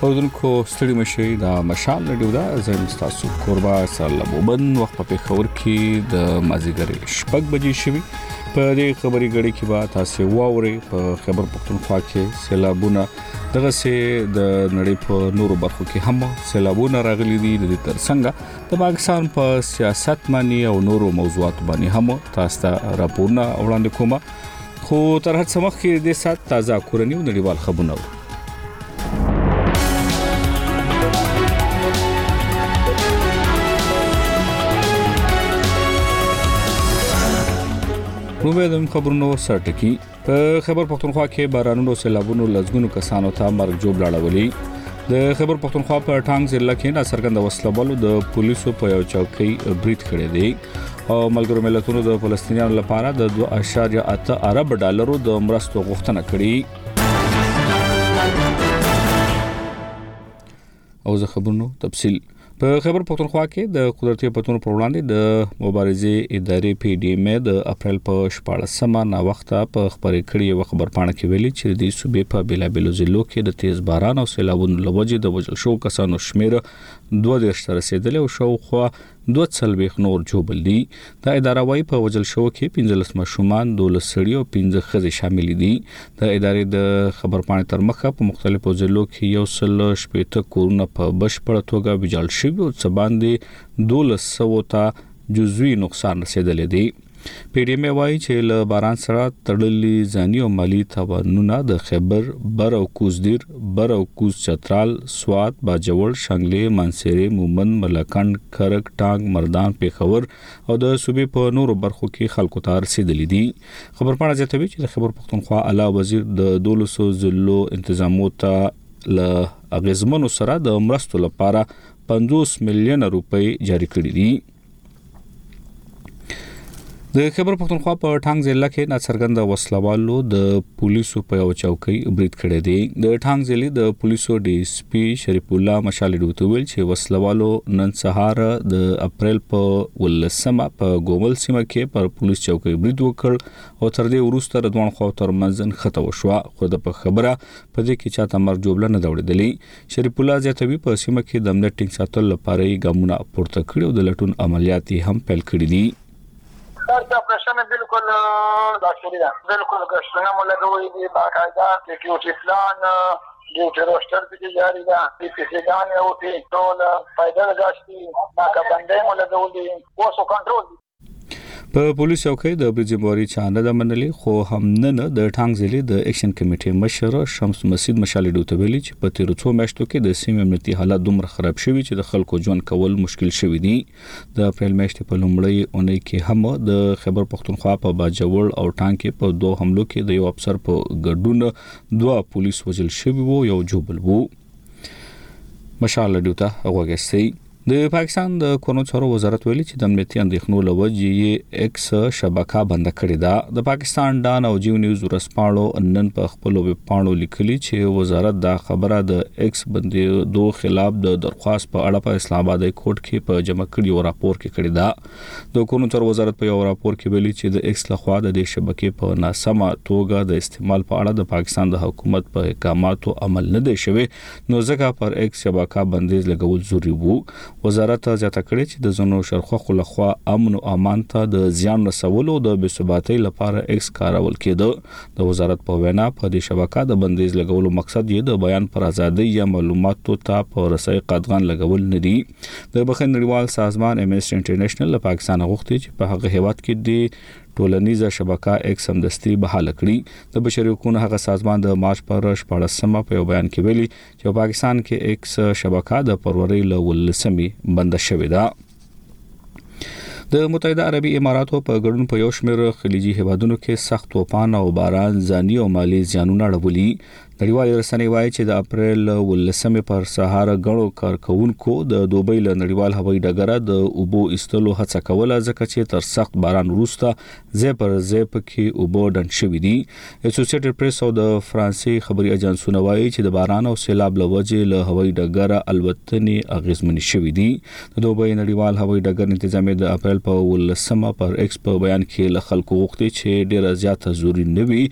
اوردونکو ستړي مشي د مشال رادیو دا زم تاسو کوربا سلاموبن وخت په خبر کې د مازیګر شپږ بجې شوي په دې خبري غړي کې با تاسو واوري په خبر پختونخوا کې سیلابونه دغه سي د نړۍ په نورو برخو کې هم سیلابونه راغلي دي د ترڅنګ د پاکستان په سیاست باندې او نورو موضوعات باندې هم تاسو ته راپورونه وړاندې کوم خو تر هڅه مخکې د سات تازه کورنیو نړیوال خبرونه روبېدم خبرونو سرټکی په خبر پختونخوا کې بارانونو سیلابونو لزګونو کسانو ته مرګ جوړ لاړولي د خبر پختونخوا په ټانګ ضلع کې ناڅرګند وسلوالو د پولیسو په یو چوکۍ بریټ کړی دی او ملګرو ملتونو د فلسطینیانو لپاره د 2.8 ارب ډالرو د مرستو غوښتنه کړې او زه خبرونو تفصیل په خبر پختونخوا کې د قدرتي پتون پر وړاندې د مبارزې ادارې پی ډی ایم د اپریل په 14مه نا وخته په خبرې کړې خبر پاڼه کې ویلي چې د صوبې په بلابلو ضلعو کې د تیز باران او سیلابونو لوجې د وجل شو کسانو شمیر 2 تر رسیدلی او شاوخوا 2 نور جوبل دي د اداره وايي په وجل شو کې 15 ماشومان 12 سړي او 15 ښځې شامل دي د ادارې د خبر پاڼې تر مخه په مختلفو ضلعو کې یو سل شپږ کورونه په بشپړه توګه ویجاړ شوي او څه باندې 1200 ته جزوي نقصان رسیدلی دی پی ډی ایم وايي چې له باران سره تړلې ځاني او مالی تاوانونه د خیبر بر او کوزدیر بر او کوز چترال سوات باجوړ شنګلې مانسيري مومن ملکند کرک ټانګ مردان پیښور او د صوبې په نورو برخو کې خلکو ته رسیدلې دي خبر پاڼه زیاتوي چې د خبر پختونخوا اعلی وزیر د 200 ضلعو انتظامات له اغیزمنو سره د مرستو لپاره 50 میلیون روپۍ جاری کړې دي د خبر پختونخوا په ټانګ ضلع کې ناڅرګند وسلوالو د پولیسو په یو چوکۍ بریټ کړی دی د ټانګ ضلع د پولیسو ډي اس پی شریف الله مشال دوتویل چې وسلوالو نن سهار د اپریل په 18مه په ګومل سیمه کې پر پولیس چوکۍ بریټ وکړ او تر دې وروسته د دوه خو تر منځن خطا وشو خو د په خبره په دې کې چاته مرګ جوړل نه دوړېدلی شریف الله زیاتوي په سیمه کې د امنیت ټینګ ساتل لپاره ګامونه پورته کړي او د لټون عملیات هم پیل کړي دي دا پرشنه بالکل داخلي ده بالکل ګشتونه مولګوي دي باقاعده سکیورټي پلان ډیوټي روستر کې جاری ده پی پی سی ګان او ټول فایده غاشتي ناکبندې مولګولي اوسو کنټرول په پولیس چوکۍ د برجموري چانه د منلي خو هم نه د ټانګ ضلع د اکشن کمیټې مشر شمس مسجد مشال دوتویلی چې په تیر څو میاشتو کې د سیمې امنیتي حالت دومره خراب شوی چې د خلکو ژوند کول مشکل شوی دی د اپریل میاشتې په لومړۍ اونۍ کې هم د خبر پختونخوا په باجوړ او ټانګ کې په 2 حملو کې د یو افسر په ګډون 2 پولیس وژل شوی وو یو جوبل وو مشال دوته هغه د پاکستان د کورونو چارو وزارت ویلي چې د امنیتي اندېښنو لوجې ایکس شبکه بند کړې ده د پاکستان ډان او جیو نیوز ورسپاړو نن په خپل ویب پاڼو لیکلي چې وزارت دا خبره د ایکس بندیدو خلاف د درخواست په اړه په اسلام آباد کورټ کې په جمع کړي راپور کې کړی ده د کورونو چارو وزارت په یو راپور کې ویلي چې د ایکس لخوا د دې شبکې په ناسمه توګه د استعمال په اړه د پاکستان د حکومت په احکاماتو عمل نه دی شوی نو ځکه پر ایکس شبکه بندیز لګول ضروري وو وزارت زیاته کړې چې د زونو شرخه لخوا امن او امان ته د زیان رسولو د بثباتۍ لپاره ایکس کارول کېده د وزارت په وینا په دې شبکه د بندیز لګولو مقصد یې د بیان پر ازادي یا معلوماتو ته په رسۍ قدغن لګول نه دي د بخښنې نړیوال سازمان امنیسټي انټرنیشنل له پاکستان غوښتي چې په هغه هیواد کې د ټولنیزه شبکه ایکس همدستي بحاله کړي د بشري حقوقو هغه سازمان د مارچ پر 14مه په بیان کې ویلي چې پاکستان کې ایکس شبکه د فروری ل 18مې بند شوې ده د متحده عربي اماراتو په ګډون په یو شمېر خلیجي هیوادونو کې سخت طوفان او باران ځاني او مالی زیانونه اړولي نړیوال رسنۍ وایي چې د اپریل 18مې پر سهار غړو کارکونکو د دوبۍ له نړیوال هوایي ډګر د اوبو استلو هڅه کوله ځکه چې تر سخت باران وروسته ځای پر ځای پکې اوبو ډنډ شوي دي اسوسییټډ پریس او د فرانسې خبري اژانسونه وایي چې د باران او سیلاب له وجې له هوایي ډګر الوتنې اغیزمنې شوي دي د دوبۍ نړیوال هوایي ډګر انتظامیه د اپریل په 18مه پر ایکس په بیان کې له خلکو غوښتي چې ډیره زیاته ضروري نه وي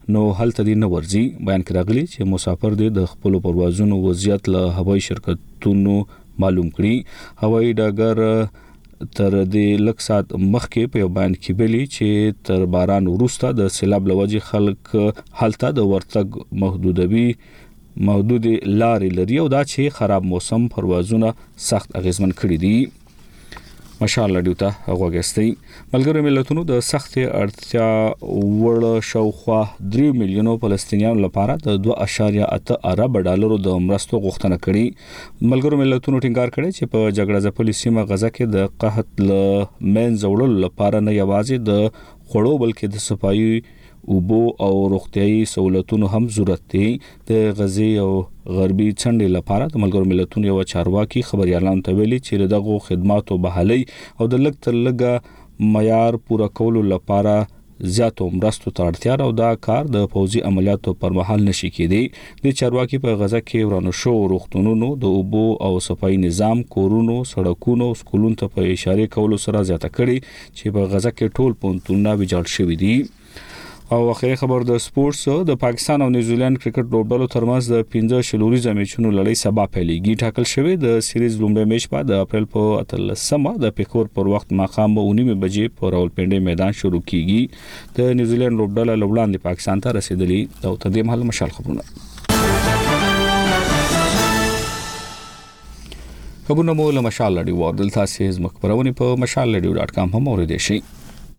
نو هلته دی نه ورځي. بیان کړی چې مسافر دی د خپل پروازونو وضعیت له هوایي شرکتونو معلوم کړي. هوایي ډګر تر دې لک سات مخکې په بیان کې ویلي چې تر باران وروسته د سیلاب لوجې خلک هلته د ورتګ محدود لارې لري او دا چې خراب موسم پروازونه سخت اغیزمن کړي دي. مشال لډیو ته غوښتي ملګرو ملتونو د سخت اړتیا وړ شاوخوا 3 میلیونو فلسطینیانو لپاره د 2.8 ارب ډالرو د مرستو غوښتنه کړې. ملګرو ملتونو ټینګار کړی چې په جګړه ځپلې سیمه غزه کې د قحط له منځ وړلو لپاره نه یوازې د خوړو بلکې د صفایي اوبو او روغتيایي سہولتونو هم ضرورت دي. د غزې او غربي څنډې لپاره د ملګرو ملتونو یو چارواکي خبريالانو ته ویلي چې دغه خدماتو بحالي او د لږ تر لږه معیار پوره کولو لپاره زیاتو مرستو ته اړتیا او دا کار د فوزي عملیاتو پر مهال نشي کېدی. د چارواکي په غزه کې ورانو شو روغتونونو د اوبو او صفایي نظام کورونو سړکونو سکولونو ته په اشاره کولو سره زیاته کړي چې په غزه کې ټول پونتونه ویجاړ شوي دي. او اخیری خبر د سپورتس د پاکستان او نیوزیلند کرکټ لوبډلو ترمنځ د 15 شلوريزه میچونو لړۍ سبا پیلېږي. ټاکل شوی د سیریز لومړی میچ په د اپریل په 13مه د پیښور پر وخت ماښام 9:30 بجې په راولپنډي میدان شروع کیږي. د نیوزیلند لوبډله لوړاندې پاکستان ته رسیدلی او تدې محل مشال خبرونه مو له مشال لډیو وردل تاسو مخبرونه په mashalradio.com هم اوریدئ شئ.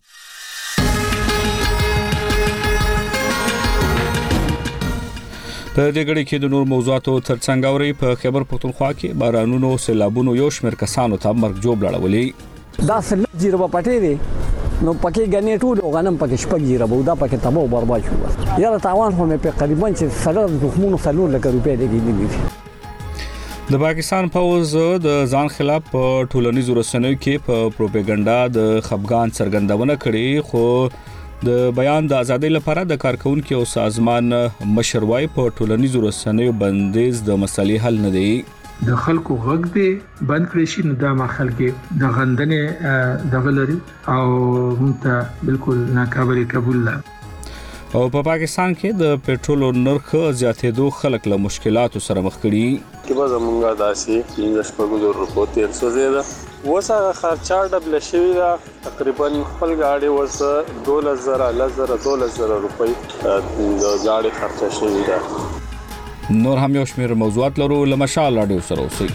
په دې غړي کې د نور موضوعاتو ترڅنګ اوري په خیبر پختونخوا کې بارانونو سیلابونو یو شمېر کسانو ته مرګ جوړ لړولې. دا سلب جیره په پټې دي نو پکې غنې ټول غنم پکې شپږ جیره بودا پکې تباہ او برباد شو. یاره تاوان هم په قریبا چې سره د دښمنو سلور لکه روپۍ لګېدلې. د پاکستان فوز د ځان خلاف په ټولنیزو رسنیو کې په پروپاګاندا د خفګان څرګندونه کړې خو د بیان د ازادۍ لپاره د کارکونکو او سازمان مشروعي په ټولنیزو رسنیو بندیز د مسلې حل نه دی. د خلکو غږ دی بند کړی شي نو دا ما خلک د غندنې د غلري او مونته بالکل ناقابل قبول ده. او په پاکستان کې د پېټرول نرخ زیاتېدو خلک له مشکلاتو سره مخ کړي. کله زمونږه داسي 15 روپو 300 زیاده وسه خرچه ډبل شوی دا تقریبا خپل گاډي ورسره 12,000 روپۍ د گاډي خرچه شوی دا. نور هم یو شمېر موضوعات لرو له مشال راډیو سره اوسئ.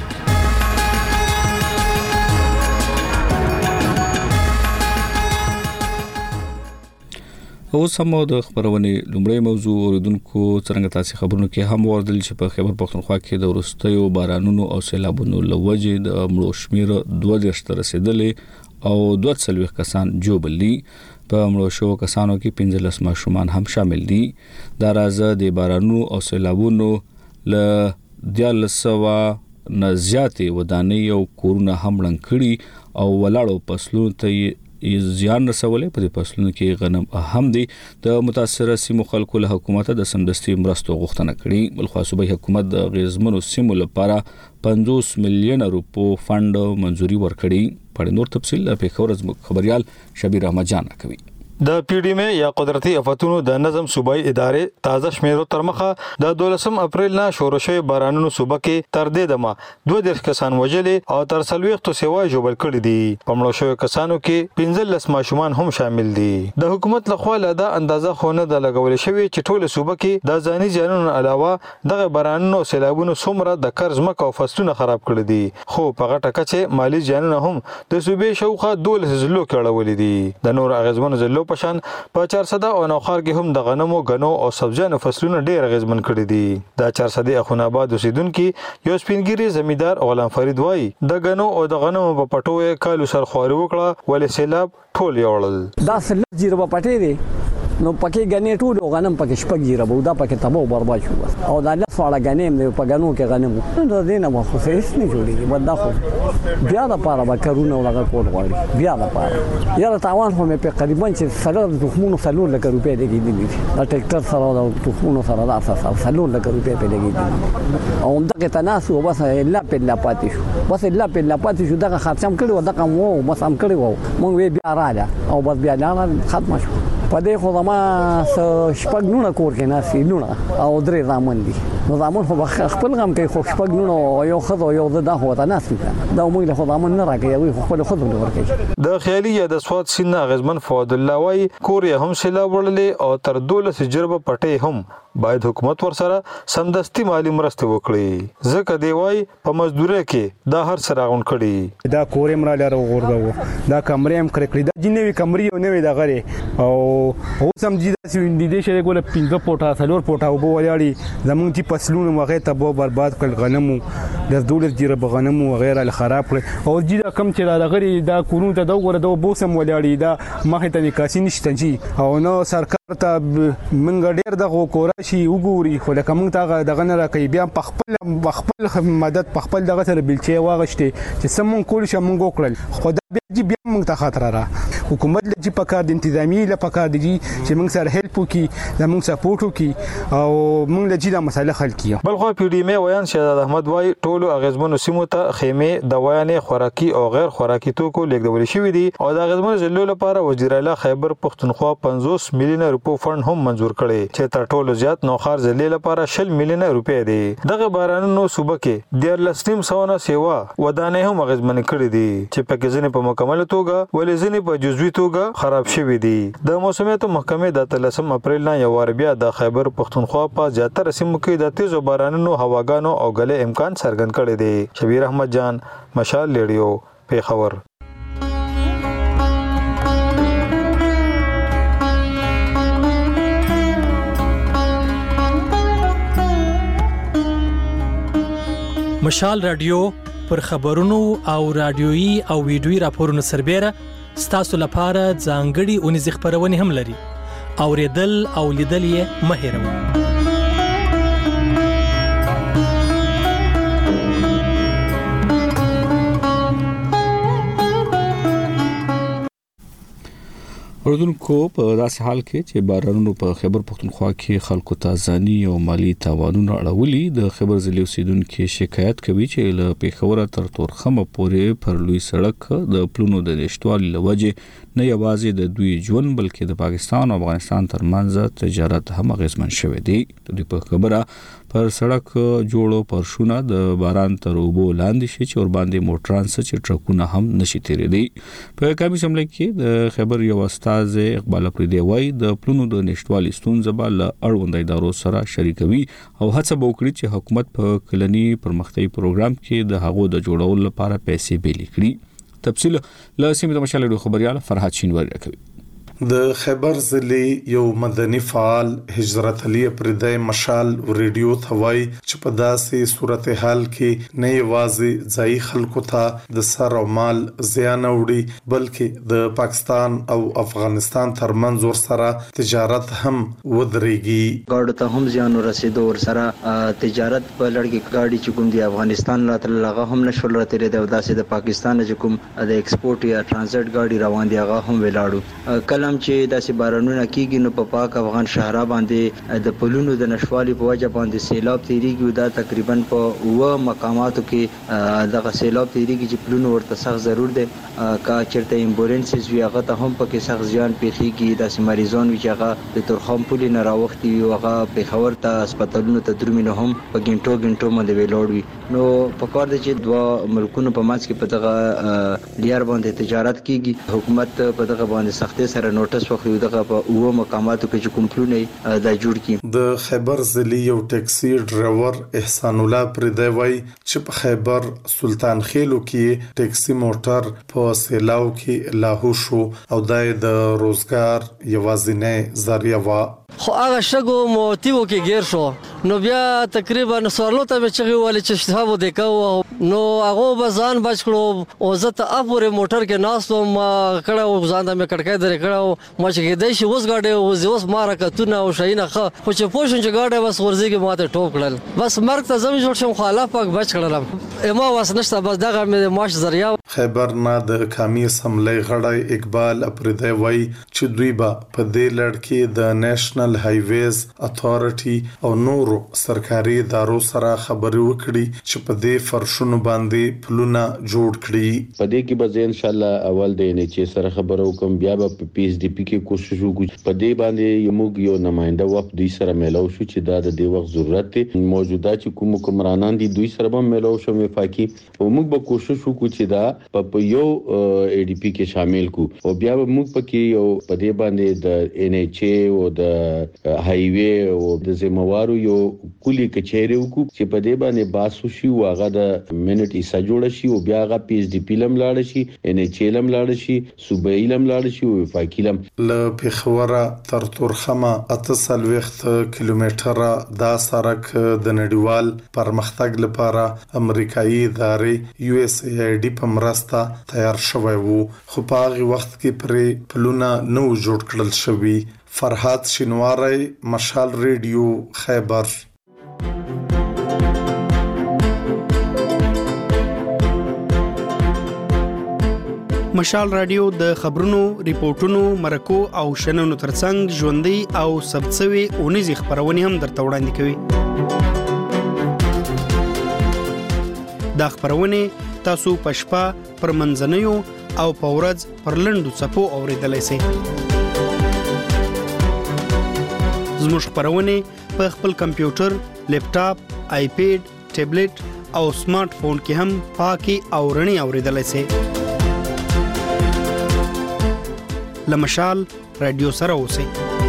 اوس هم د خبرونه لومړی موضوع اوریدونکو څنګه تاسو خبرونه کې هم وردل چې په خیبر پختونخوا کې د ورستیو بارانونو او سیلابونو لوجې د مړو شمیر 2 تر رسیدلې او 240 کسان جوړبلي. په مړو شو کسانو کې 15 ماشومان هم شامل دي. دا راز د بارانونو او سیلابونو ل 1300 نه زیاتې ودانۍ او کورونه هم لړن کړي او ولاړو فصلونو ته زیان رسولې. په دې فصلونو کې غنم اهم دي. د متاثره سیمو خلکو له حکومت د سمدستي مرستو غوښتنه کړې. بلخو صوبایي حکومت د غیزمنو سیمو لپاره 50 میلیون روپو فند منځوري ورکړي. په نور تفصیل په پیښور خبريال شبیر احمد جان کوي. د پی ډی ام یا قدرتي آفاتونو د نظم صوبایي ادارې تازه شمیرو تر مخه د 12 اپریل نه شروع شوی بارانونو صوبه کې تر دې دمه 2 کسان وژلې او تر 40 سیوا جوړ کړي دي. په مړو شوی کسانو کې 15 ماشومان هم شامل دي. د حکومت لخوا له اندازه خونه د لګول شوی چې ټول صوبه کې د ځاني ځانونو علاوه دغه بارانونو سیلابونو څومره د قرض مکه او فصلونه خراب کړي دي. خو په غټه کچه مالی ځانونه هم د صوبې شوخه 12 زلو کې اړولې دي. د نور اغیزمن زلو پشان په 400 او نوخار کې هم د غنمو غنو او سبزیانو فصلونه ډېر اغیزمن کړي دي. دا 400 اخونه آباد اوسیدونکو یو سپینګری زمیدار غلام فرید وای د غنو او د غنمو په پټوې کالو سر خواري وکړه ولې سیلاب ټول یوړل. دا سلب جیره په پټې دي نو پکې غنې ټول غنم پکې شپږ جیره بودا پکې تباہ او برباد شو. او دا لفړه غنیم دی په غنو کې غنمو نو دینه مو خو هیڅ نه جوړیږي. بدا خو بیا د پاره به کارونه ولا کول غواړي بیا د پاره یاره تاوان هم په قریبا چې سره د دښمنو سلور لکه روپۍ لګېدلې. دا ټریکټر سره د دښمنو سره د اساس سلور لکه روپۍ په لګېدلې او دغه تناسو بس الا په پاتې شو. بس الا په پاتې شو دغه خرچم کړو دغه مو بس هم کړو مونږ بیا راځه او بس بیا نه ختم شو. په دې خو زما شپږ نونه کور کې ناسي لونه او درې زامن دي نو زامن خو خپل غم کوي خو شپږ نونه یو خزو یو د هو ته ناسي دا موږ له خو زامن نه راکوي وي خپل خزو له ورکوي د خیالي یا د سواد سین غزمن فؤاد الله وای کور یې هم سیلاب وړلې او تر 12 جربه پټې هم باید حکومت ورسره سمدستي مالی مرسته وکړي ځکه دی وای په مزدوري کې دا هر سره غون کړي دا کورې مرا لاره وګورځو دا کمرې هم کړې دا جنوي کمرې او نوې دا غره او سم دي دا دې شي ګول 15 پټه څلور پټه وبو وړاړي زمونږ چې فصلونه وغه ته به برباد کړ غنمو د دولت جره غنمو وغیرہ له خراب کړ او چې کم چې دا غري دا کورونه ته دا وګوره دا بوسم وړاړي دا مخه ته نکاسي نشته چې او نو سرکار ته منګ ډیر د کورا شي وګوري خو لکه موږ ته دغه نه راکې بیا په خپل مدد په خپل دغه سره بلچې واغشته چې سمون کول شي موږ وکړل خو دا بیا موږ ته خطر را حکومت له چې پکار د انتظامی له پکار دي چې موږ سره هیلپ وکي زموږ سپورټ وکي او موږ له دې مسله حل کیو بل خو پی ډی ام ویان شهزاد احمد وای ټولو اغیزمنو سیمو ته خیمه دوايانې خوراکي او غیر خوراکي توکو لیږدول شوې دي او د اغیزمنو ضلعو لپاره وزیر اعلی خیبر پختونخوا 50 میلیونه روپو فند هم منظور کړي چې تر ټولو زیات نوخار ضلع لپاره 10 میلیونه روپۍ دي دغه بارانونو صوبه کې د لسنیم سونه سیوا ودانې هم اغیزمن کړي دي چې پکې ځنې په مکمل توګه ولې ځنې په جزوي توګه خراب شوي دي د موسمیاتو محکمې د 13 اپریل نه یو وار بیا د خیبر پختونخوا په زیاتره سیمو کې د تیزو بارانونو هواګانو او غلې امکان څرګند کړي دي شبیر احمد جان مشال ریډیو پیښور مشال رادیو پر خبرونو او رادیويي او ویډیويي راپورونو سربېره ستاسو لپاره ځانګړي اونیز خبرونه هم لري اوریدل او لیدل یې مه هېروئ اردوونکو په داسې حال کې چې بارانونو په خیبر پختونخوا کې خلکو ته ځاني او مالی تاوانونه اړولي د خیبر ضلع اوسیدونکو شکایت کوي چې له پیښور تر تورخم پورې پر لوی سړک د پلونو د نشټوالي لوجه نه یوازې د دوی ژوند بلکې د پاکستان او افغانستان ترمنځ تجارت هم اغیزمن شوی دی د په خبره پر سړک جوړو پرشونه د باران تر اوبو لاندې شي چې ور باندې موټران چې ټرکونه هم نشي تیرېدي په کمی سملای کې د خیبر یو استاد اقبال افریدی وای د پلونو د نشټوالي ستونزه به له اړوند ادارو سره شریکوي او هڅه وکړي چې حکومت په کلنی پرمختیايي پروګرام کې د هغو د جوړولو لپاره پیسې بیل کړي تفصیل له سیمه د مشال خبريال فرحات شینواری راکوي د خیبر ضلع یو مدني فعال حضرت علي پردای مشال ریډیو ثوای چې په داسې صورتحال کې نه یوازې ځای خلکو ته د سر او مال زیان وړي بلکې د پاکستان او افغانستان ترمنځ ور سره تجارت هم ودرېږي ګاډو ته هم زیان ورسېدو ور سره تجارت په لړګي ګاډي چې کوم دی افغانستان راته لغه هم نشول راته د داسې د پاکستان چې کوم د ایکسپورت یا ترانزیت ګاډي روان دي هغه هم ولاړو کله چې داسې بارانونه کیږي نو په پاک افغان شهرا باندې د پلونو د نشوالي په وجه باندې سیلاب تیریږي دا تقریبا په و مقاماتو کې دغه سیلاب تیریږي چې پلونو ورته سخت ضرور دي کا چرته امبولانسز وی هغه ته هم پکې سخت زیان پیخیږي داسې مریضان وی چې هغه د تورخم پلي نه راوختي وي هغه پیښور ته هسپتالونو ته درومینه هم په ګنټو باندې ویلوړ وي نو په کار دي چې دوه ملکونو په ماس کې په دغه لیار باندې تجارت کیږي حکومت په دغه باندې سختي سره نوټس وخیو دغه په اوه مقاماتو کې چې کوم پلونه دا جوړ کی د خیبر ضلع یو ټیکسي ډرایور احسان الله پردای وای چې په خیبر سلطان خیلو کې ټیکسي موټر په سیلاو کې لاهو شو او د روزګار یوازینی ذریعہ وا خو هغه شګو موتیو کې گیر شو نو بیا تقریبا سوالو ته چې ویل چې شتابو دکاو نو هغه بزان بچ کړو او زه ته اپوره موټر کې ناسوم کړه ځان د مې کړکې درې کړه ما چې د شي وس غاډه اوس ماره کتونه او شینه خو چې پوښتنه چې غاډه بس ورزيږي ماته ټوپ کړل بس مرګ ته زمي جوړ شم خلاف پاک بچ کړل ما واس نشته بس دغه مې ماش ذریعہ خیبر نه د قومي اسمبلی غړی اقبال افریدی وای چې دوی به په دې لړ کې د نېشنل هایویز اتھارټي او نورو سرکاري ادارو سره خبرې وکړي چې په دې فرشونو باندې پلونه جوړ کړي په دې کې به ان شاء الله اول د NHA سره خبرو کوم بیا به پی ایس ډي پی کې کوشش وکړو. په دې باندې موږ یو نماینده وفد دوی سره میلاو شو چې دا د دې وخت ضرورت دی. موجوده چې کوم حکمرانان دي دوی سره هم میلاو شو وفاقي، او موږ به کوشش وکړو چې دا په یو ای ډي پی کې شامل کو، او بیا به موږ پکې یو په دې باندې د ان ایچ ای او د هایوي او د زموارو یو کلی کچېره وکړو چې په دې باندې باسو شي، واغه د منټ ایسا جوړ شي، او بیا غا پی ایس ډي پی لم لاړ شي، ان ایچ ای لم لاړ شي، صوبایي لم لاړ شي، او وفاقي لم. ل پیښوره تر تورخمه 38 کیلومتره دا سړک د نړیوال پرمختګ لپاره امریکایي ادارې یو اس ای ای ډي په مرسته تیار شوی وو، خو په هغه وخت کې پرې پلونه نو جوړ کړل شوی. فرحات شینواری، مشال ریډیو، خیبر. مشال رادیو د خبرونو، ریپورتونو، مرکو او شننو ترڅنګ ژوندۍ او ثبتسوي اونیزې خبرونه هم درته وړاندې کوي. دا خبرونه تاسو په شپه، پر منځنیو او په ورځ پر لنډو څپو اوریدلای شئ. زموږ خبرونه په خپل کمپیوټر، لیپټاپ، آیپیډ، ټابلیټ او سمارټ فون کې هم پاکي او رڼي اوریدلای شئ. لمشال رادیو سره اوسئ.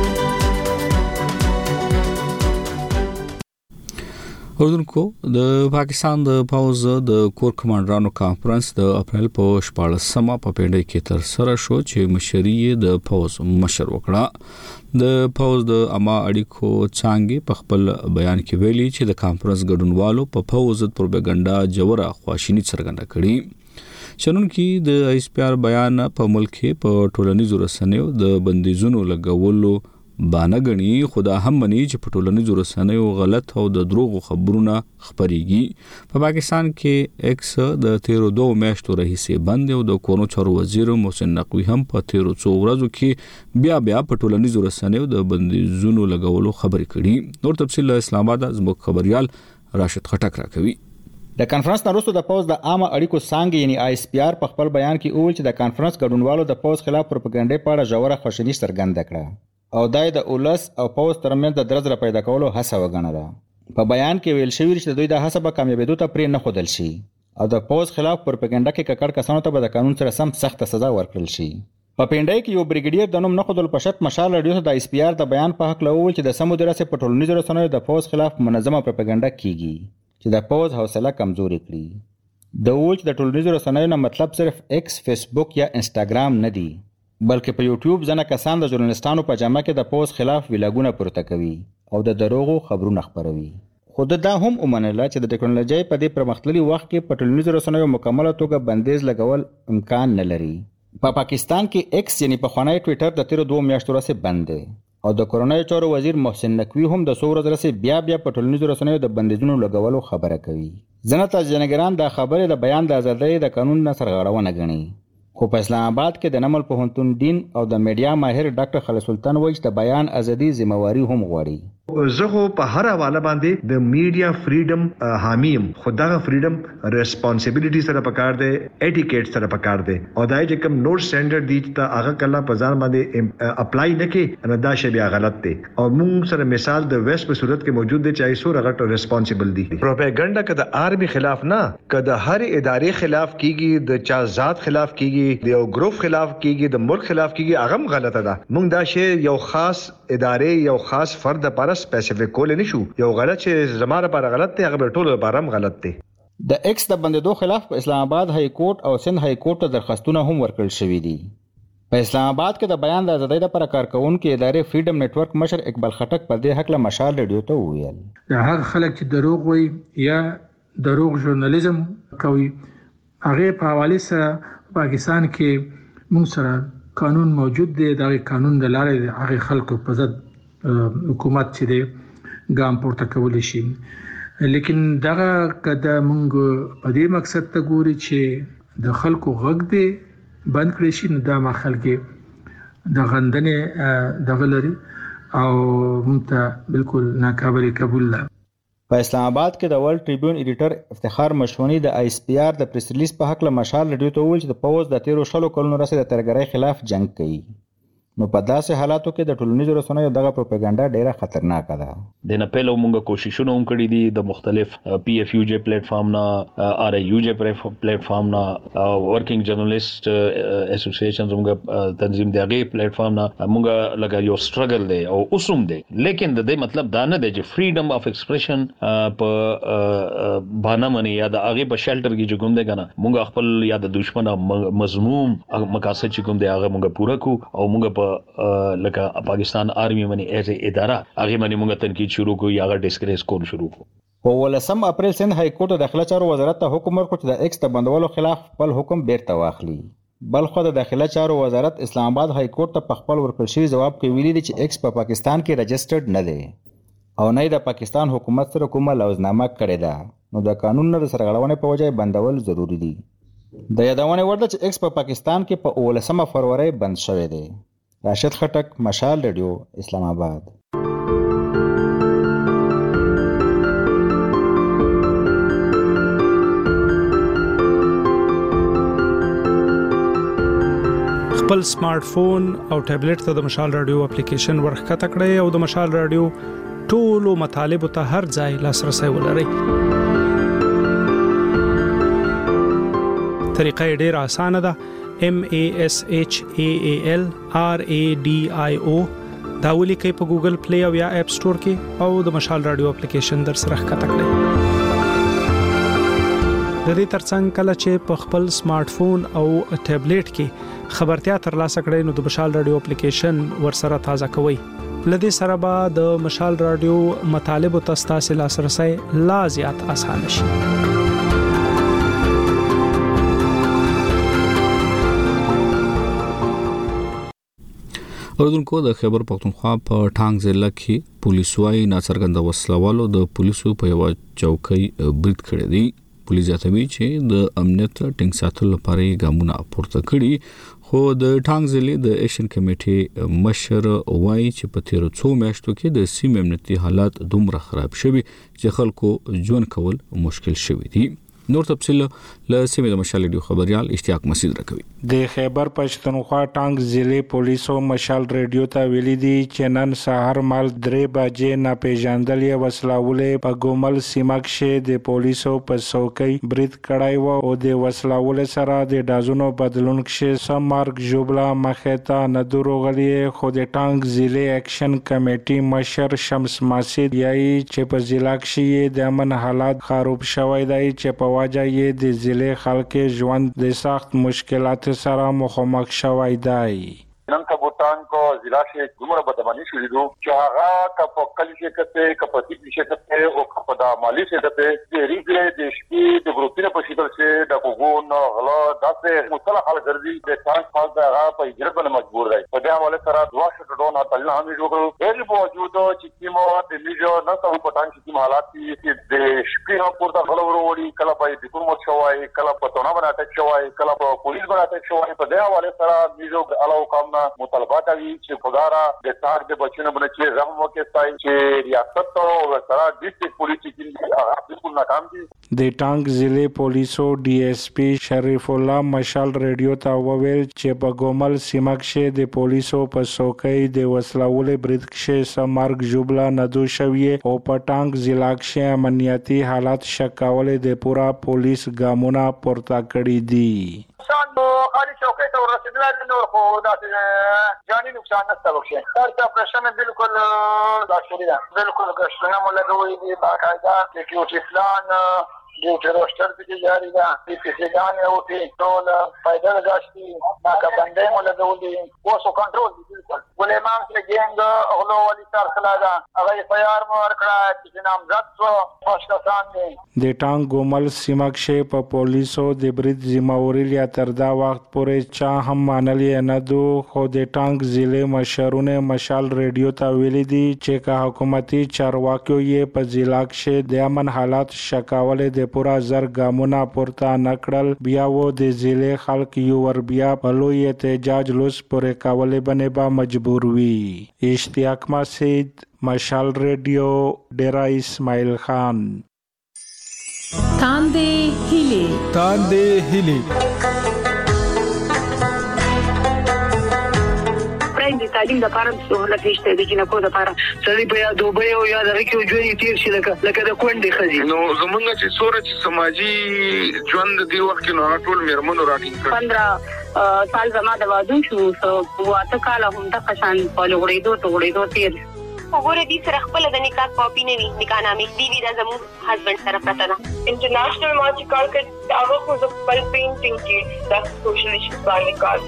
اوردونکو د پاکستان د پوز د کور کمانډرانو کانفرنس د اپریل په 14مه په پینډای کې تر سره شو چې مشري د پوز مشر وکړه. د پوز د عامه اړیکو څانګې په خپل بیان کې ویلي چې د کانفرنس ګډونوالو په پوز د پروپاګاندا جوړه خواشینی څرګنده کړې. شنن کې د ایس پی آر بیان په ملک په ټولنیزو رسنیو د بندیزونو لګولو باندې غني، خدا هم مني چې په ټولنیزو رسنیو غلط او د دروغ خبرونه خبريږي. په پاکستان کې ایکس د 13 میاشتو راهیسې بند او د کورونو چارو وزیر محسن نقوی هم په 13 ورځو کې بیا په ټولنیزو رسنیو د بندیزونو لګولو خبرې کړي. نور تفصیل اسلام آباد زموږ خبريال راشد خټک راکوي. د کانفرنس وروسته د پوز د عامه اړیکو څانګې یعنی آی اس پی آر په خپل بیان کې وویل چې د کانفرنس ګډونوالو د پوز خلاف پروپاګاندا په اړه ژوره خوشالي څرګنده کړه او دای د اولس او پوز ترمنځ د درزره پیدا کولو هڅه وګڼله. په بیان کې ویل شوی چې دوی د هڅه به کامیابېدو ته پرې نه ښودل شي او د پوز خلاف پروپاګاندا کې ککړ کسانو ته به د قانون سره سم سخت سزا ورکړل شي. په پینډای کې یو بریګیډیر د نوم نه خودل پښت مشال رادیو ته د آی اس پی آر د بیان په حق لوول چې د سمو درسه په ټولنیزو رسنیو د پوز خلاف منظمه پروپاګاندا کیږي چې د پوز حوصله کمزوري کړي. د وویل چې د ټولنیزو رسنیو نه مطلب صرف ایکس، فیسبوک یا انسټاګرام نه دی، بلکې په یوټیوب ځنه کسان د ژورنالیستانو په جامه کې د پوز خلاف ویلاګونه پورته کوي او د دروغو خبرونه خپروي. خو دا هم ومنله چې د ټکنالوژي په دې پرمختللي وخت کې په ټولنیزو رسنیو مکمله توګه بندیز لګول امکان نه لري. په پاکستان کې ایکس یعنی پخوانی ټویټر د 13 میاشتو راځي بند دی او د کورونای چارو وزیر محسن نقوی هم د 100 ورځې راځي بیا په ټولنیزو رسنیو د بندیزونو لګولو خبره کوي. ځنه تاجنګران د خبرې د بیان د ازادۍ د قانون نه سرغړونه غني. خو په اسلام آباد کې د نمل پوهنتون دین او د میډیا ماهر ډاکټر خالد سلطان وایي چې د بیان ازادي ذمہواری هم غواړي. زه خو په هر حواله باندې د میډیا فریډم حامیم، خدغه فریډم ریسپانسیبিলিټی سره پکار دی، اټیکیټ سره پکار دی او دای چې کوم نوټ سټانډرډ دی چې هغه کله په ځان باندې اپلای نه کې نه دا شی بیا غلط دی. او موږ سره مثال د ویسټ په صورت کې موجود دی چې ایسو رغټ ریسپانسیبل دی. پروپاګاندا کده آرمی خلاف نه، کده هر ادارې خلاف کیږي، د چا ذات خلاف کیږي، د یو ګروپ خلاف کیږي، د ملک خلاف کیږي، هغه غلطه ده. موږ دا شی یو خاص ادارې یو خاص فرد لپاره سپیسیفیک کول نه شو. یو غلط چې زماره لپاره غلط دی هغه ټول لپاره هم غلط دی. د ایکس د بندیدو خلاف په اسلام آباد های کورټ او سند های کورټ ته درخواستونه هم ورکړل شوي دي. په اسلام آباد کې د بیان د ازادۍ لپاره کارکونکو ادارې فریډم نتورک مشر اقبال خټک په دې حق له مشال رادیو ته وویل دا هغه خلک چې دروغ وایي یا دروغ ژورنالیزم کوي هغه په حواله سره پاکستان کې موږ سره قانون موجود دی. دا قانون د لارې هغه خلکو په ضد حکومت چې دی ګام پورته کولی شي. لیکن دغه کده موږ په دې مقصد ته ګوري چې د خلکو غږ دی بند کړی شي، نو دا ما خلک د غندنې دغه لري او موږ ته بالکل ناقابل قبول ده. په اسلام آباد کې د ورلد ټریبیون ایډیټر افتخار مشونی د آی اس پی آر د پریس ریلیز په حق له مشال رادیو ته وویل چې د پوز د 13 کلونو راځي د ترګرۍ خلاف جنگ کوي نو په داسې حالاتو کې د ټولنیزو رسنیو دغه پروپاګاندا ډیره خطرناکه ده. د نه پهلو موږ کوششونه هم کړی دي د مختلف PFUJ پلیټ فارم نه RIUJ پلیټ فارم نه ورکینګ جرنالیست اسوسییشنز موږ تنظیم دی هغه پلیټ فارم نه موږ لګا یو سټرګل دی او اوسوم دی، لیکن د دې مطلب دا نه دی چې فریډم اف ایکسپریشن په باندې منی یا د هغه په شیلټر کې چې کوم دی کنه موږ خپل یا د دشمن مضموم مقاصد چې کوم دی هغه موږ پوره کو او موږ لکه پاکستان آرمی منی ایز اداره هغه منی موږ تنقید شروع کو یا ډیسکریس کول شروع کو. په 18 اپریل سند های کورټ د داخله چارو وزارت ته حکم ورکړ چې د ایکس د بندولو خلاف خپل حکم بیرته واخلي. بلخو د داخله چارو وزارت اسلام آباد های کورټ ته په خپل ورکړل شوی جواب کې ویلي دي چې ایکس په پاکستان کې رجسټرډ نه دی او نه د پاکستان حکومت سره کومه لوزنامه کړې ده، نو د قانون نه سرغړونې په وجه بندول ضروری دي. د یادونه ورده چې ایکس په پاکستان کې په 18 فروری بند شوی دی. راشد خټک، مشال رادیو، اسلام آباد. خپل سمارټ فون او ټابلیټ ته د مشال رادیو اپلیکیشن ورخکته کړئ او د مشال رادیو ټولو مطالب ته هر ځای لاسرسي ولرئ. طریقه ډیره اسانه ده. MASHAAL RADIO دا ولیکئ په ګوګل پلی او یا اپ سٹور کې او د مشال رادیو اپلیکیشن در سره ښکته کړئ. د دې ترڅنګ کله چې په خپل سمارټ فون او ټابلیټ کې خبرتیا ترلاسه کړئ نو د مشال رادیو اپلیکیشن ور سره تازه کوئ. لدې سره به د مشال رادیو مطالب او تاسو لاسرسي لا زیات آسان شي. اوردونکو د خیبر پختونخوا په ټانګ ضلع کې پولیسوي ناڅرګند وسلوالو د پولیسو په یو چوکۍ برید کړی دی. پولیس ځاتوي چې د امنیت ټینګ ساتلو لپاره ګامونه پورته کړي، خو د ټانګ ضلع د ایکشن کمیټې مشر وایي چې په تیر څو میاشتو کې د سیمې امنیتي حالات دومره خراب شوي چې خلکو ژوند کول مشکل شوی دی. نور تفصیل له سیمې د مشال ریډیو خبريال اشتیاق مسعود راکوي. د خیبر پښتونخوا ټانګ ضلع پولیسو مشال ریډیو ته ویلي دي چې نن سهار مال 3 بجې ناپېژندلې وسلاولې په ګومل سیمه کې د پولیسو په څوکۍ برید کړای و او د وسلاولې سره د دازونو بدلون کې سم مارګ جوبلا مخه نه دروغلی، خو د ټانګ ضلع ایکشن کمیټې مشر شمس مسعود یایي چې په ضلع کې د امن حالات خراب شوی دی چې په واجه یې د ضلع خلک ژوند د سخت مشکلات سره مخامخ شوی دی. نن کبوتان کو ضلع سے دومره بدمانی شوې دي چې هغه کپ کلی کې کته کپتی کې کته او کپدا مالی سے ته د ریګ د شپې د ګروپینه په شکل کې د کوګون غلا داسې مصطلح حل ګرځي د ټانک خاص دغه په اجرت باندې مجبور دی. په دې حواله سره دوا شټډون اتل هم جوړ کړو په وجود چې کیمو د میجو نه څو په ټانک کې حالات چې د شپې هم پورته غلا وروړي، کله په دې کوم شوای، کله په تونه باندې اٹیک شوای، کله په پولیس باندې اٹیک شوای. په دې حواله سره میجو علاوه کوم مطالبه کوي چې خدارا د تاج د بچنه باندې چې رحم وکړي چې ریاست او سره ډیسټریکټ پولیس چې هغه بالکل ناکام دي. د ټانګ ضلع پولیسو DSP شریف الله مشال ریډیو ته وویل چې په ګومل سیمه کې د پولیسو په څوکۍ د وسلوالې برید کې سمارګ جوبلا ندو شوی او په ټانګ ضلع کې امنیتي حالات شکاولې د پورا پولیس ګامونه پورته کړی دي. خالی چوکۍ ته ورسېدل نو خو دا جاني نقصان نشته وکړي. دا اپریشن بالکل داخلي ده، بالکل ګشتونه مو لګوي دي باقاعده سکیورټي پلان ډیوټي روسټر کې جاری ده، پیسګان او ټول فائدہ غاشتي ناکبندې مو لګولي اوسو کنټرول دي. بالکل ولې امام سره ګینګ اغلو ولي تر خلاصه هغه فایار مو ورکړه چې نامزد شو خوشکسان دي. د ټانګ ګومل سیمه کې په پولیسو د برید ذمہواری لیا تر دا وخت پورې چا هم مانلې نه دو، خو د ټانګ ضلع مشرونه مشال ریډیو ته ویلي دي چې که حکومتي چارواکو یې په ضلع کې د امن حالات شکاولې د پورا زر ګامونه پورته نکړل، بیا و د ضلع خلک یو ور بیا په لوی احتجاج لوس پورې کولې باندې به مجبور وي. اشتیاق مسعود، مشال ریډیو، ډیرا اسماعیل خان. تاندې هیلې Friend تعلیم لپاره سہولت نشته د جنکو لپاره سړي په یا دوبه او یا دغه کې ژوند تیر شي لکه د کونډې خزي نو زمونږ چې سورج سماجی ژوند دی وخت نو ټول میرمنو راټینګ کړ 15 سال زما د واده شو واته کال هم د قشان په لوړېدو تیر وګوره دې سره خپل د نکاح کاپی نه وي نکاح نامې دی دا زموږ هسبند سره پته ده انټرنیشنل ما چې کار کړ هغه خو د خپل پینټینګ کې د سوشل ایشوز باندې کار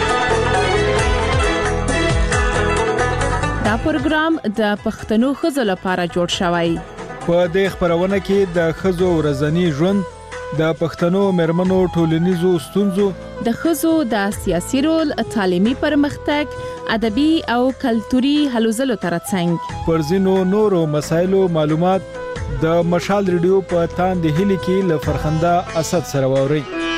کوي دا پروګرام د پښتنو ښځو لپاره جوړ شوی په دې خبرونه کې د ښځو ورځنی ژوند د پښتنو مرمنو ټولنیزو ستونزو د ښځو د سیاسي رول تعلیمي پرمختګ ادبي او کلتوري هلو ځلو ترڅنګ پر ځینو نورو مسایلو معلومات د مشال ریډیو په تاند هلي کې ل فرخنده اسد سره ووري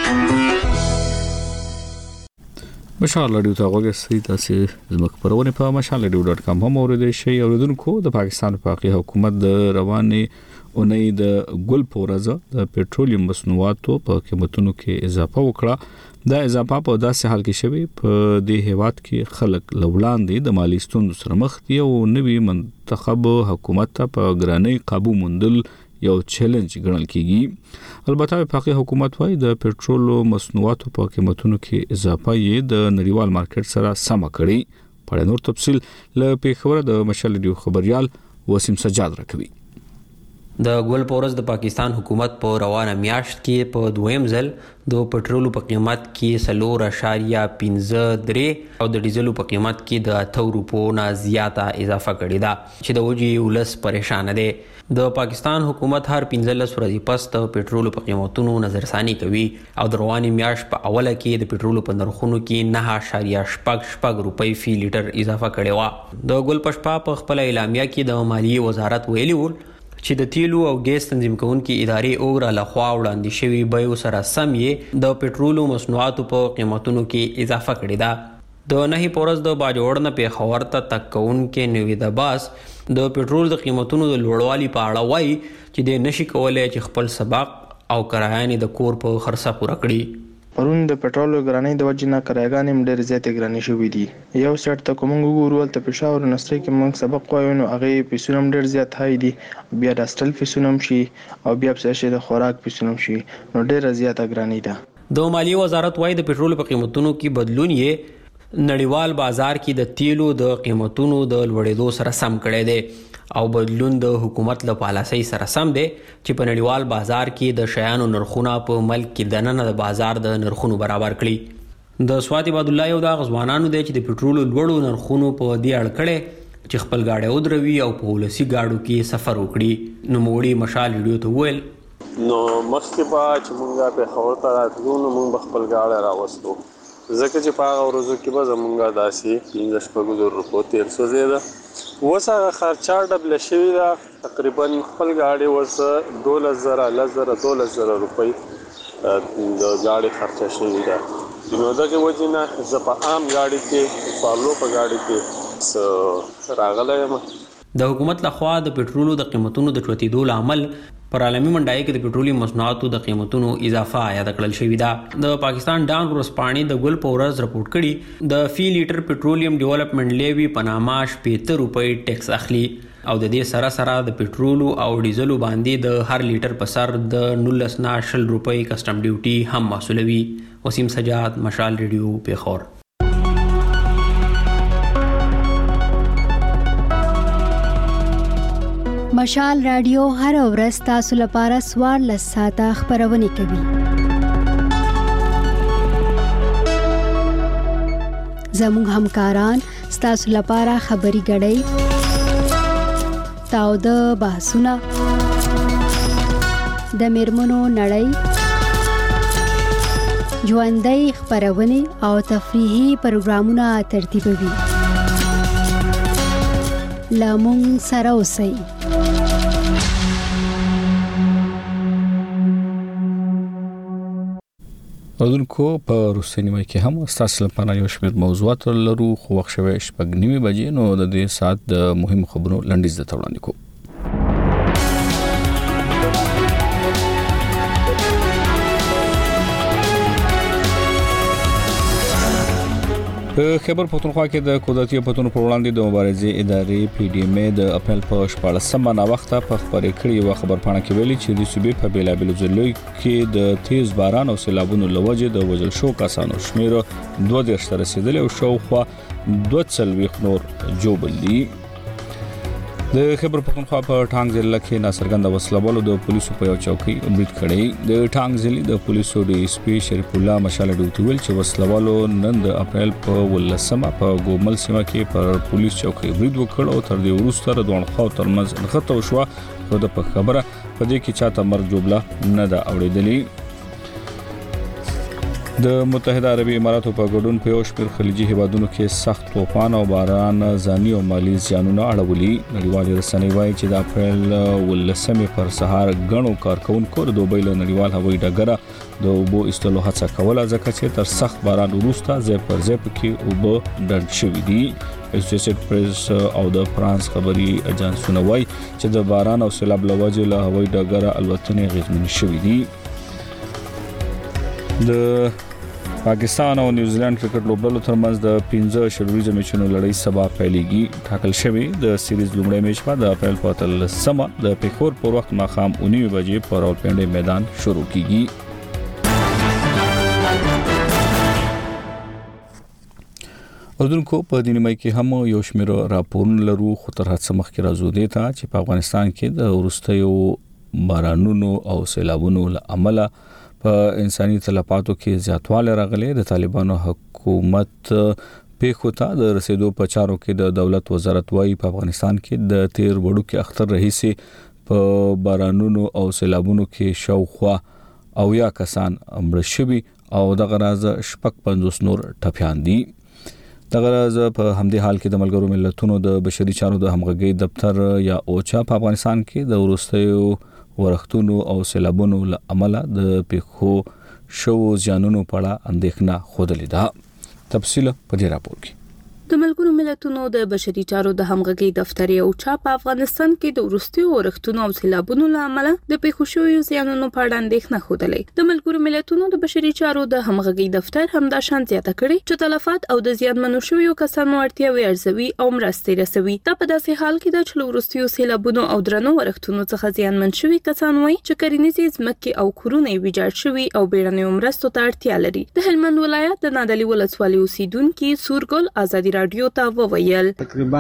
مشال ریډیو ته وګورئ تاسو زموږ پرونه په mashalradio.com هم اوریدئ شئ اوریدونکو د پاکستان په حکومت د رواني اونۍ د ګل پورزه د پېټرولیم مصنوعاتو په قیمتونو کې اضافه وکړه دا اضافه په داسې حال کې شوی په دې هیواد کې خلک لوړاندې د مالی ستونزو سره مخ دي او نوی منتخب حکومت په ګرانۍ قابو موندل یو چیلنج ګڼل کیږي البته په حکومت وايي د پېټرولو مصنوعاتو په قیمتونو کې اضافه یې د نړیوال مارکیټ سره سم کړي په نور تفصیل له پیښور د مشال ریډیو خبريال وسیم سجاد راکوي د ګل پورز د پاکستان حکومت په روانه میاشت کې په دویم ځل د پټرولو په قیمت کې 3.15 او د ډیزلو په قیمت کې د 8 روپو نه زیاته اضافه کړې ده چې د وجې ولس پریشان دي د پاکستان حکومت هر 15 ورځې پس د پټرولو په قیمتونو نظرثاني کوي او د رواني میاشت په اوله کې د پټرولو په نرخونو کې 9.8 روپۍ فی لیټر اضافه کړې و د ګل پشپا په خپل اعلامیه کې د مالیې وزارت ویلي و چې د تیلو او ګیس تنظیم کوونکي ادارې اوګرا لخوا وړاندې شوی بیو سره سم یې د پټرولو مصنوعاتو په قیمتونو کې اضافه کړې ده د نهي پورز د باجوړ نه پیښور ته تک کوونکې نوید عباس د پټرول د قیمتونو د لوړوالي په اړه وایي چې د نشي کولای چې خپل سبق او کرایانې د کور په خرڅه پوره کړي پرون د پټرول ګرانۍ د وجې نه کرایګانې ډېر زیاتې ګرانې شوې دي یو سیټ ته کوم وګورو ول ته پېښور نستری کې موږ سبق وایو نو هغه پیسونه ډېر زیات هاي دي بیا د استل پیسونه شي او بیا څه د خوراک پیسونه شي نو ډېر زیاته ګرانۍ ده د مالیې وزارت وايي د پټرول په قیمتونو کې بدلون یې نړیوال بازار کې د تیلو د قیمتونو د لوړېدو سره سم کړی دی او بدلون د حکومت له پالیسۍ سره سم دی چې په نړیوال بازار کې د شیانو نرخونه په ملک کې د نن د بازار د نرخونو برابر کړي د سوات عبد الله یو د غزوانانو دی چې د پټرولو لوړو نرخونو په دې اړه کړي چې خپل گاډي ودروي او په ولسی گاډو کې سفر وکړي نو موړي مشال ریډیو ته ویل نو مخکې با چې مونږه په خبر ته راتلو نو مونږ خپل گاډي راوستو ځکه چې په هغه ورځو کې به زمونږه داسې 15 روپو تیل سوځي ده اوس هغه خرچه ډبل شوی ده تقریبا خپل گاډي ورسره 12,000 روپۍ د گاډي خرچه شوی ده نو دغه وجه نه زه په عام گاډي کې فالو په گاډي کې راغلی یم د حکومت لخوا د پټرولو د قیمتونو د چوتیدو لامل پر عالمي منډای کې د پټرولیم مصنوعاتو د قیمتونو اضافه یاد کړل شوې ده د پاکستان ډان ورسپانې د ګل پورز رپورټ کړي د فی لیټر پټرولیم ډیولپمنٹ لیوی په نامه 70 روپۍ ټیکس اخلي او د دې سره سره د پټرولو او ډیزلو باندې د هر لیټر په سر د 19 روپۍ کسٹم ډیوټي هم مسولوي وسیم سجاد مشال ریډیو پیښور مشال رادیو هر ورځ تاسو لپاره 14 ساعته خبرونه کوي زموږ همکاران تاسو لپاره خبري غړي تاو د بحثونه د میرمنو نړۍ ژوندۍ خبرونه او تفریحي پروګرامونه ترتیبوي لامون سره اوسئ اردوونکو په روسي نیمه کې هم تاسو لپاره یو شمېر موضوعات لرو خو وخت شوي 9:30 بجې نو د دې ساعت د مهمو خبرونو لنډیز د وړاندې کوو په خیبر پختونخوا کې د قدرتي پښتون پر وړاندې د مبارزې ادارې پی ډی ایم د اپریل په 14مه نا وخته په خبرې کړې و خبرپاڼه کې ویلي چې د صوبې په بیلابیلو ځایونو کې د تیز باران او سیلابونو لوجه د وژل شو کسانو شمیر 22 ته رسیدلی او شاوخوا 240 نور جوړ دي. د خیبر پختونخوا په ټانګ ضلع کې ناڅرګنده وسلوالو د پولیسو په یو چوکۍ امید کړی. د ټانګ ضلع د پولیسو ډي اس پی شریف الله مشاله ډوټي ویل چې وسلوالو نن د اپریل په 18مه په ګومل سیمه کې پر پولیس چوکۍ امید وکړ او تر دې وروسته د دوه خواو ترمنځ نښته وشوه خو د په خبره په دې کې چاته مرګ جوړه نه ده اوریدلې. د متحده عربي اماراتو په ګډون په یو شمېر خلیجي هیوادونو کې سخت طوفان او باران ځاني او مالي زیانونه اړولي. نړیوال رسنۍ وایي چې د اپریل 18مې پر سهار غنو کارکونکو د دوبۍ له نړیوال هوایي ډګره د اوبو ایستلو هڅه کوله ځکه چې تر سخت باران وروسته ځای پر ځای پکې اوبه ډنډ شوي دي. اسوسییټډ پریس او د فرانس خبري اژانسونه وایي چې د باران او سیلاب له وجې له هوایي ډګره الوتنې اغېزمنې شوي دي. د پاکستان او نیوزیلند کرکټ لوبډلو ترمنځ د 15 شروعي میچونو لړۍ سبا پیلېږي. ټاکل شوی د سیریز لومړی میچ په د اپریل په 13مه د پیښور پر وخت ماښام 9 بجې په راولپنډي میدان شروع کیږي. اردوونکو په دینمای کې هم یو شمېر راپورونه لرو خو تر هڅه مخکې راځو دی ته چې په افغانستان کې د وروستیو بارانونو او سیلابونو له امله په انساني تلفاتو کې زیاتوالی راغلی. د طالبانو حکومت پیښو ته د رسیدو په چارو کې د دولت وزارت وايي په افغانستان کې د تیر وړو کې اختر رئیسي په بارانونو او سیلابونو کې شاوخوا 80 کسان مړه شوي او دغه راز 50 نور ټپيان دي. دغه راز په همدې حال کې د ملګرو ملتونو د بشري چارو د همغږي دفتر یا اوچا په افغانستان کې د وروستیو ورښتونو او سیلابونو له امله د پیښو شو زیانونو په اړه اندېښنه خوده ده. تفصیل په دې راپور کې. د ملګرو ملتونو د بشري چارو د همغږي دفتر یو چا په افغانستان کې د وروستیو ورښتونو او سیلابونو له امله د پیښو شویو زیانونو په اړه اندېښنه خوده. د ملګرو ملتونو د بشري چارو د همغږي دفتر همدا شان زیاته کړي چې تلفات او د زیانمنو شویو کسانو اړتیاوې ارزوي او مرستې رسوي. دا په داسې حال کې د چلو وروستیو سیلابونو او درنو ورښتونو څخه زیانمن شوي کسان وایي چې کرنیزي ځمکې او کورونه یې ویجاړ شوي او بیړنیو مرستو ته اړتیا لري. د هلمند ولایت د نادعلي ولسوالۍ اوسیدونکي سورګل ازادي رادیو ته وویل تقریبا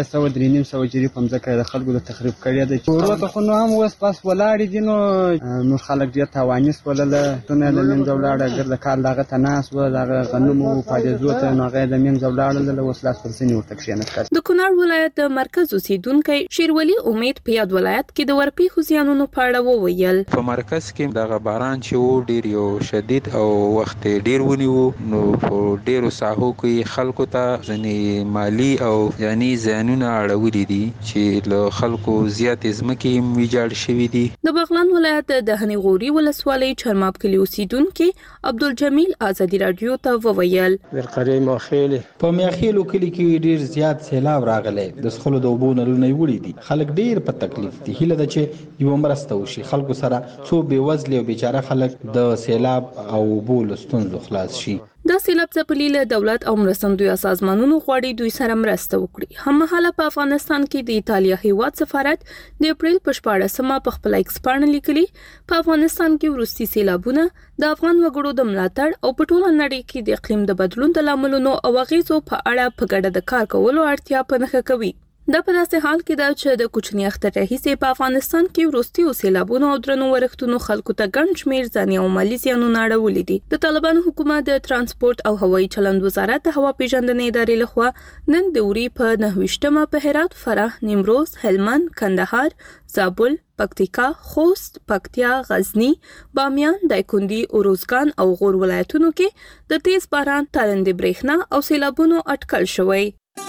300 جری په ځکه د خلکو د تخریب کړی دی. ورته خو نو هم وس پاس ولاړ دي نو خلک ډیر توانیس ولله تونه د نیم جوړاړه ګر د کار لاغه تناس و لاغه غنمو فاجزو ته نو غیر د نیم جوړاړه له وسلاس پرسنی ورته کښینه کړ. د کونړ ولایت د مرکز اوسیدونکو شیرولی امید په یاد ولایت کې د ورپی خو زیانونو په اړه وویل. په مرکز کې د باران چې و ډیر یو شدید او وخت ډیر ونیو نو په ډیرو ساحو کې خلکو ته ځنی مالی او یعنی زیانونه اړولې دي چې له خلکو زیات ځمکې ویجاړ شوي دي. د بغلان ولایت د هنیغوري ولسوالۍ چرماب کلی اوسیدونکو عبدالجمیل ازادي رادیو ته وویل ورقری ماخیل په میاخیلو کلی کې ډیر زیات سیلاب راغلی. د سخلو د اوبو نلونه وړي دي. خلک ډیر په تکلیف دي. هیله ده چې یو مرسته وشي خلکو سره څو بې وزله او بیچاره خلک د سیلاب او اوبو له ستونزو خلاص شي. د سیلاب ځپلي له دولت او مرستندوی سازمانونو غواړي دوی سره مرسته وکړي. هممهاله په افغانستان کې د ایتالیا هیواد سفارت د اپریل په 14مه په خپل ایکس باندې لیکلي په افغانستان کې وروستي سیلابونه د افغان وګړو د ملاتړ او په ټوله نړۍ کې د اقلیم د بدلون د لاملونو او اغیزو په اړه په ګډه د کار کولو اړتیا په نښه کوي. دا په داسې حال کې ده چې د کوچني اختر راهیسې په افغانستان کې وروستیو سیلابونو او درنو ورښتونو خلکو ته ګڼ شمېر ځاني او مالي زیانونه اړولي دي. د طالبانو حکومت د ترانسپورت او هوایي چلند وزارت د هوا پیژندنې ادارې لخوا نن د اوري په 9مه په هرات، فراه، نیمروز، هلمند، کندهار، زابل، پکتیکا، خوست، پکتیا، غزنی، بامیان، دایکندي، اروزګان او غور ولایتونو کې د تیز باران، تالندې برېښنا او سیلابونو اټکل شوی.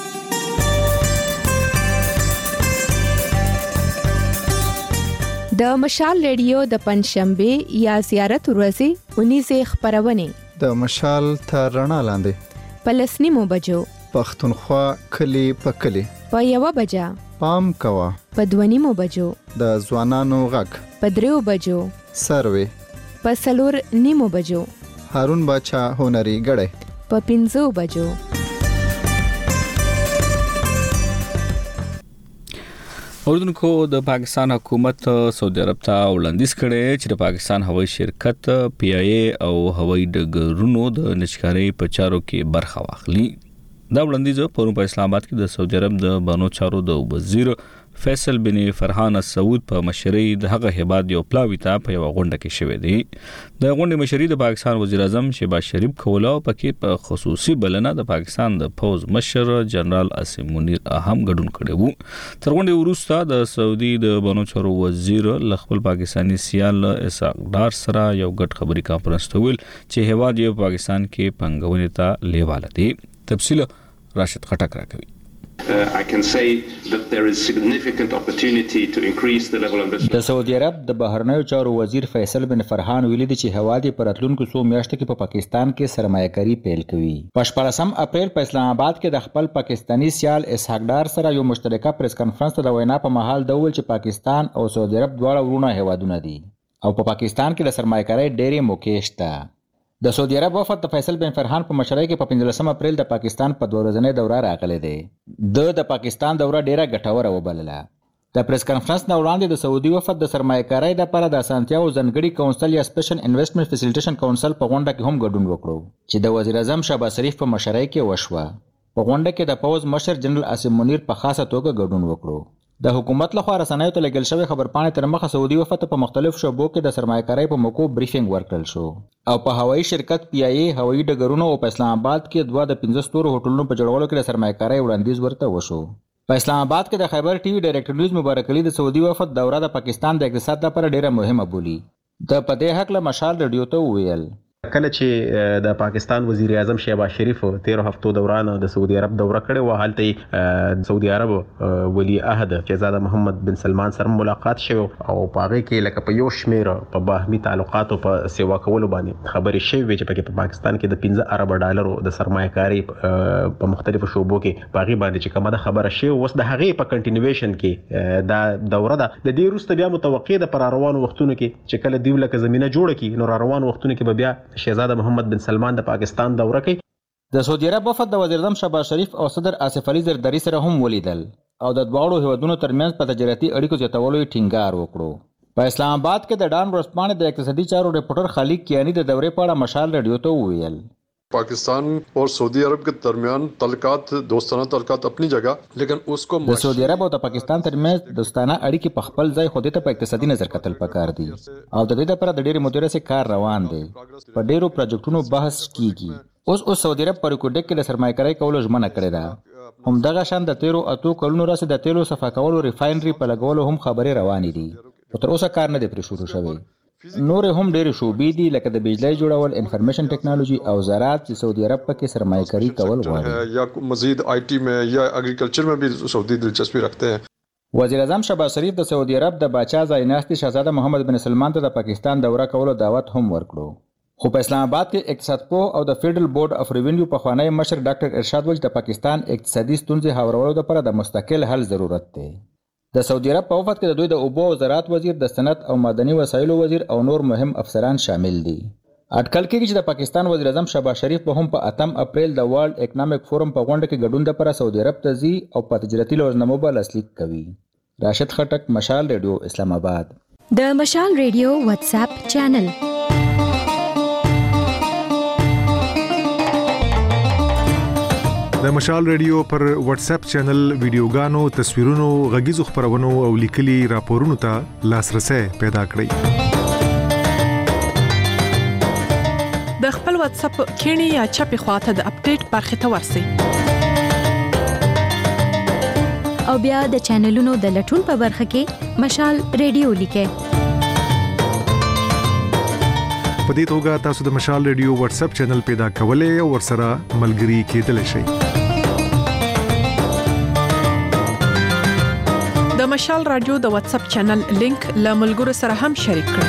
د مشال ریډیو د پنځشنبه یا زیارت ورځې 19 خبرونه د مشال تر رڼا لاندې په 9 بجو پښتونخوا کلی په کلی په 1 بجا پام کوا په 2 بجو د ځوانانو غږ په 3 بجو سروي په 4 بجو هارون باچا هنري غړې په 5 بجو اوردونکو د پاکستان حکومت سعودي عرب ته وړاندیز کړي چې د پاکستان هوایي شرکت پی آی ای او هوایي ډګرونو د نشکاري په چارو کې برخه واخلي. دا وړاندیز پرون په اسلام آباد کې د سعودي عرب د بانو چارو د وزیر فیصل بن فرحان السعود په مشرۍ د هغه هیباد یو پلاوی ته په یو غونډه کې شوې دي. د غونډې مشري د پاکستان وزیر اعظم شهباز شریف کوله او پکې په خصوصي بلنه د پاکستان د فوز مشر جنرال عاصم منیر اهم ګډون کړی وو. تر غونډې وروسته د سعودي د بانو چارو وزیر خپل پاکستانی سیال اسحاق ډار سره یو ګډ خبري کانفرنس ته ویل چې هیواد یې پاکستان کې پنګونې ته لیواله دي. تفصیل راشد خټک راکوي. I can say that there is significant opportunity to increase the level of investment. د سعودي عرب د بهرنیو چارو وزیر فیصل بن فرحان ویلي دي چې هواد پر راتلونکو څو میاشتو کې په پاکستان کې سرمایه‌کاري پیل کوي. په 14 اپریل په اسلام آباد کې د خپل پاکستانی سیال اسحاق ډار سره یو مشترکه پریس کانفرنس ته د وینا په مهال د ویل چې پاکستان او سعودي عرب دواړه ورونه هوادونه دي او په پاکستان کې د سرمایه‌کاري ډېرې موقع شته. د سعودي عرب وفد د فیصل بن فرحان په مشرۍ کې په 15 اپریل د پاکستان په 2 ورځنۍ دوره راغلی دی. د پاکستان دوره ډیره ګټوره وبلله. د پریس کانفرنس نه وړاندې د سعودي وفد د سرمایه‌کارۍ لپاره د اسانتیاو ځانګړي کونسل یا سپیشل انویسټمنټ فیسیلیټیشن کونسل په غونډه کې هم ګډون وکړو چې د وزیر اعظم شهباز شریف په مشرۍ کې وشوه. په غونډه کې د فوز مشر جنرال عاصم منیر په خاصه توګه ګډون وکړو. د حکومت لخوا رسنیو ته لګل شوی خبرپاڼې تر مخه سعودي وفد په مختلف شعبو کې د سرمایه‌کارۍ په موکو بریفینګ ورکړل شو او په هوایي شرکت پی آی ای هوایي ډګرونو او په اسلام آباد کې 2 د 15 ستورو هوټلونو په جوړولو کې د سرمایه‌کارۍ وړاندیز ورته وشو. په اسلام آباد کې د خیبر ټي وي ډایریکټر نیوز مبارک علي د سعودي وفد دوره د پاکستان د اقتصاد لپاره ډیره مهمه بولی. د پدې حق له مشال رادیو ته ویل کله چې د پاکستان وزیر اعظم شهباز شریف 13 هفتو دوران د سعودي عرب دوره کړې و، هلته سعودي عرب ولی عهد شهزاده محمد بن سلمان سره ملاقات شوی او په هغه کې لکه په یو شمیر په باهمي تعلقاتو په سیوا کولو باندې خبرې شوې چې په پاکستان کې د 15 ارب ډالرو د سرمایه‌کاري په مختلفو شعبو کې باغی باندې چې کومه خبره شوی اوس د هغه په کنټینیویشن کې دا دوره ده. د دې وروسته بیا متوقع ده پر روانو وختونو کې چې کله دیو لکه زمينه جوړه کی نو روانو وختونو کې بیا شهزاده محمد بن سلمان د پاکستان دوره کوي. د سعودي عرب وفد د وزیر اعظم شهباز شریف او صدر آصف علي زرداری سره هم ولیدل او د دواړو هیوادونو ترمنځ په تجارتي اړیکو زیاتولو یې ټینګار وکړو. په اسلام آباد کې د ډان ورځپاڼې د اقتصادي چارو ریپورټر خالد کیانی د دورې په اړه مشال رادیو ته وویل पाकिस्तान और सऊदी अरब के दरमियान तल्लुकात दोस्ताना तल्लुकात अपनी जगह, लेकिन उसको د سعودي عرب او د پاکستان ترمنځ دوستانه اړیکې په خپل ځای خو دې ته په اقتصادي نظر کتل پکار دي او د دې لپاره د ډېرې مودې راهیسې کار روان دی. په ډېرو پروجیکټونو بحث کیږي. اوس سعودي عرب په ریکورډ کې د سرمایه‌کارۍ کولو ژمنه کړې ده. همدغه شان د 13 کلونو راهیسې د تیلو صفا کولو ریفاینري په لګولو هم خبرې روانې دي او تر اوسه کار نه دی پرې شروع شوی. نور هم ډېر شوبې دي لکه د بجلی جوړول، انفارمیشن ټیکنالوژي او زراعت چې سعودي عرب پکې سرمایه‌کاري کول غواړي یا مزید آئی ټی میں یا ایگریکلچر میں بھی سعودی دلچسپی رکھتے ہیں. وزیر اعظم شهباز شریف د سعودي عرب د باچا ځایناستي شهزاده محمد بن سلمان ته د پاکستان دوره کولو دعوت هم ورکړو. خو په اسلام آباد کې اقتصاد پوه او د فیډرل بورډ اف ریوینیو پخوانی مشر ډاکټر ارشاد وایي د پاکستان اقتصادي ستونزې هوارولو لپاره د مستقل حل ضرورت دی. د سعودي عرب په وفد کې د دوی د اوبو او زراعت وزیر، د صنعت او معدني وسایلو وزیر او نور مهم افسران شامل دي. اټکل کېږي چې د پاکستان وزیر اعظم شهباز شریف به هم په 8 اپریل د ورلد اکونومیک فورم په غونډه کې ګډون لپاره سعودي عرب ته ځي او په تجارتي لوزنامو به لاسلیک کوي. راشد خټک، مشال ریډیو، اسلام آباد. د مشال ریډیو واتس اپ چینل د مشال ریډیو پر واتس اپ چینل ویډیوګانو، تصویرونو، غږیزو خبرونو او لیکلي راپورونو ته لاسرسي پیدا کړئ. د خپل واتس اپ کینی یا چپی خواته د اپډیټ برخه ته ورسئ او بیا د چینلونو د لټون په برخه کې مشال ریډیو لیکئ. په دې توګه تاسو د مشال ریډیو واتس اپ چینل پیدا کولای او ورسره ملګري کېدلی شئ. د مشال رادیو د واتس اپ چینل لینک له ملګرو سره هم شریک کړئ.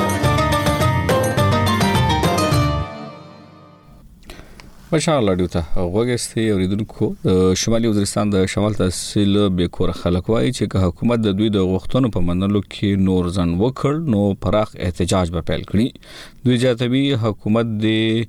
مشال رادیو ته وګورئ اوریدونکو. شمالي وزیرستان د شمال تحصیل بیکور خلک وایي چې حکومت د دوی د غوښتنو په منلو کې نور ځن وکړ نو پراخ احتجاج به پیل کړي. دوی جاتوي حکومت د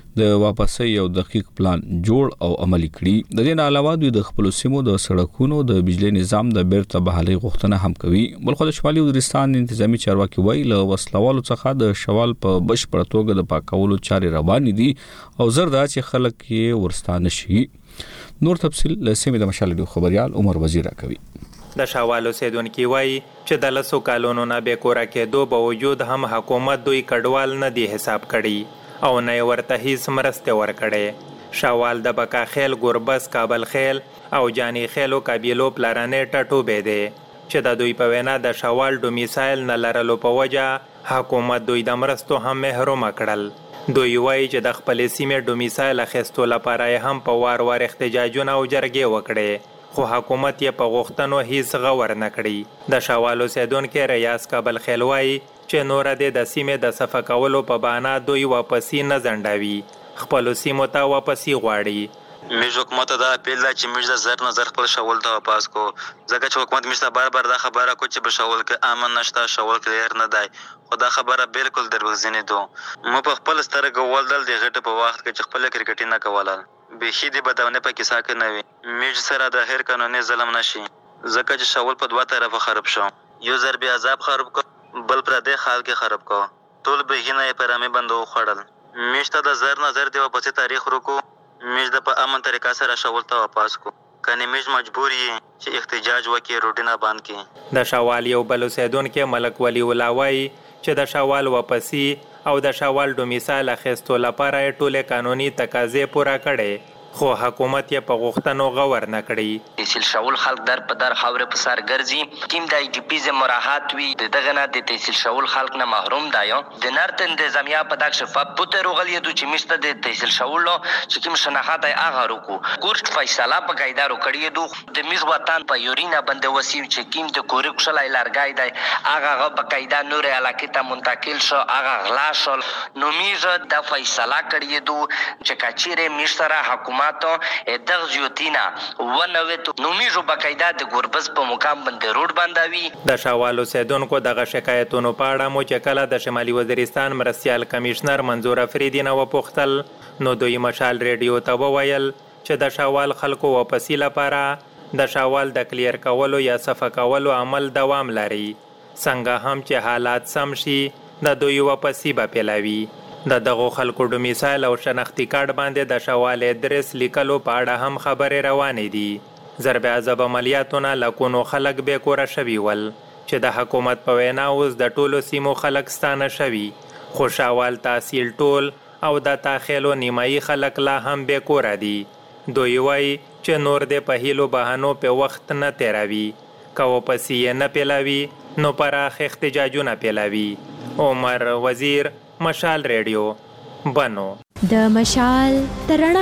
د واپسۍ یو دقیق پلان جوړ او عملی کړي. د دې علاوه دوی د خپل سیمو د سړکونو د بجلی نظام د بیرته بحالي غوښتنه هم کوي. بلخو د شمالي وزیرستان انتظامی چارواکي وایي له وسلوالو څخه د شوال په بشپړه توګه د پاکولو چارې روانې دي او زر دا چې خلک یې ورستانه شي. نور تفصیل له سیمې د مشال ریډیو خبريال عمر وزیر راکوي. د شوال اوسیدونکو وایي چې د لسو کالونو نه به کور کېدو باوجود هم حکومت دوی کډوال نه دی حساب کړي او نه ورته هیڅ مرسته ورکړي. شوال د بکا خیل، ګوربس، کابل خیل او جانی خیلو قبیلو پلارانې ټاټوبې دي چې د دوی په وینا د شوال ډومیسایل نه لرلو په وجه حکومت دوی د مرستو هم محروم کړل. دوی وایي چې د خپل سیمې ډومیسایل اخیستو لپاره هم په وار وار احتجاجونه او جرګې وکړي خو حکومت یې په غوښتنو هیڅ غور نه کړي. د شوال اوسیدونکو ریاض کابل خیل وایي چې نور د سیمې د صفه کولو په بهانه دوی واپسی نه ځنډوي، خپل سیمو ته واپسی غواړي. موږ حکومت ته اپیل دا چې موږ د زر نظر خپل شاول ته واپس کو، ځکه چې حکومت موږ ته بار بار دا خبره کو چې په شاول کې امن نشته، شاول کلیر نه دی، خو دا خبره بالکل دروغجنې ده. مو په خپل سترګو ولدل د غټ په وخت کې چې خپل کرکټ نه کولل به دې بدونه په کیسه کې نه وي. موږ سره د هر قانوني ظلم نشي ځکه چې شاول په دوه طرفه خراب شو، یو ضرب عذاب خراب کو بل پر دې حال کې خراب کو، ټول به نه پرامه بندو خړل. موږ ته د زر نظر دی په تاریخ رکو، موږ د په امن طریقه سره شاول ته واپس کو، کني موږ مجبور یې چې احتجاج وکړو، روډینه باندې کې. د شوال یو بل اوسیدونکو ملک ولی ولاوي چې د شوال واپسی او د شوال ډومیسایل اخیستو لپاره ټول قانوني تقاضې پوره کړي خو حکومت یې په غوښتنو غور نه کړي. تحصیل شاول خلک در په در خاورې په سر ګرځي، کیم د ای پی ز مراحت وی دغه نه د تحصیل شاول خلک نه محروم دی. د نارت انتظامیه په دغه شفاف پته روغلی د چې مشته د تحصیل شاول چې کوم شناخت هغه رکو کورټ فیصله په قاعده کړی دو د میز وطن په یورینا بند وسیم چې کیم د کورې کښلای لارګای دی هغه په قاعده نور علاقه ته منتقل شو، هغه غلا شو. نو میز د فیصله کړی دو چې کچيره مشتره حکومت دغه زیوتینا ونوت نومیجو بقاعده د ګوربز په مقام باندې روډ باندوي. د شوال اوسیدونکو دغه شکایتونو په اړه مو چې کله د شمالي وزیرستان مرستیال کمشنر منظور افریدی نه وپوښتل نو دوی مشال ریډیو ته وویل چې د شوال خلکو واپسی لپاره د شوال د کلیر کولو یا صفه کولو عمل دوام لري، څنګه هم چې حالات سم شي د دوی واپسی به پیلوي. د دغه خلکو ډومیسایل او شناختی کارت باندې د شوال ادرس لیکلو په اړه هم خبرې روانې دي. ضرب عذاب عملیاتونه لکونو خلک به کور شوي ول چې د حکومت په وینا اوس د ټولو سیمو خلک ستانه شوي، خو شوال تحصیل ټول او د تاخیلو نیمایي خلک لا هم به کور دي. دوی وایي چې نور د په هیلو بهانو په وخت نه تیروي، که واپسی نه پیلاوي نو پراخ احتجاجونه پیلاوي. عمر وزیر، مشال ریډیو، بنو. د مشال ترڼا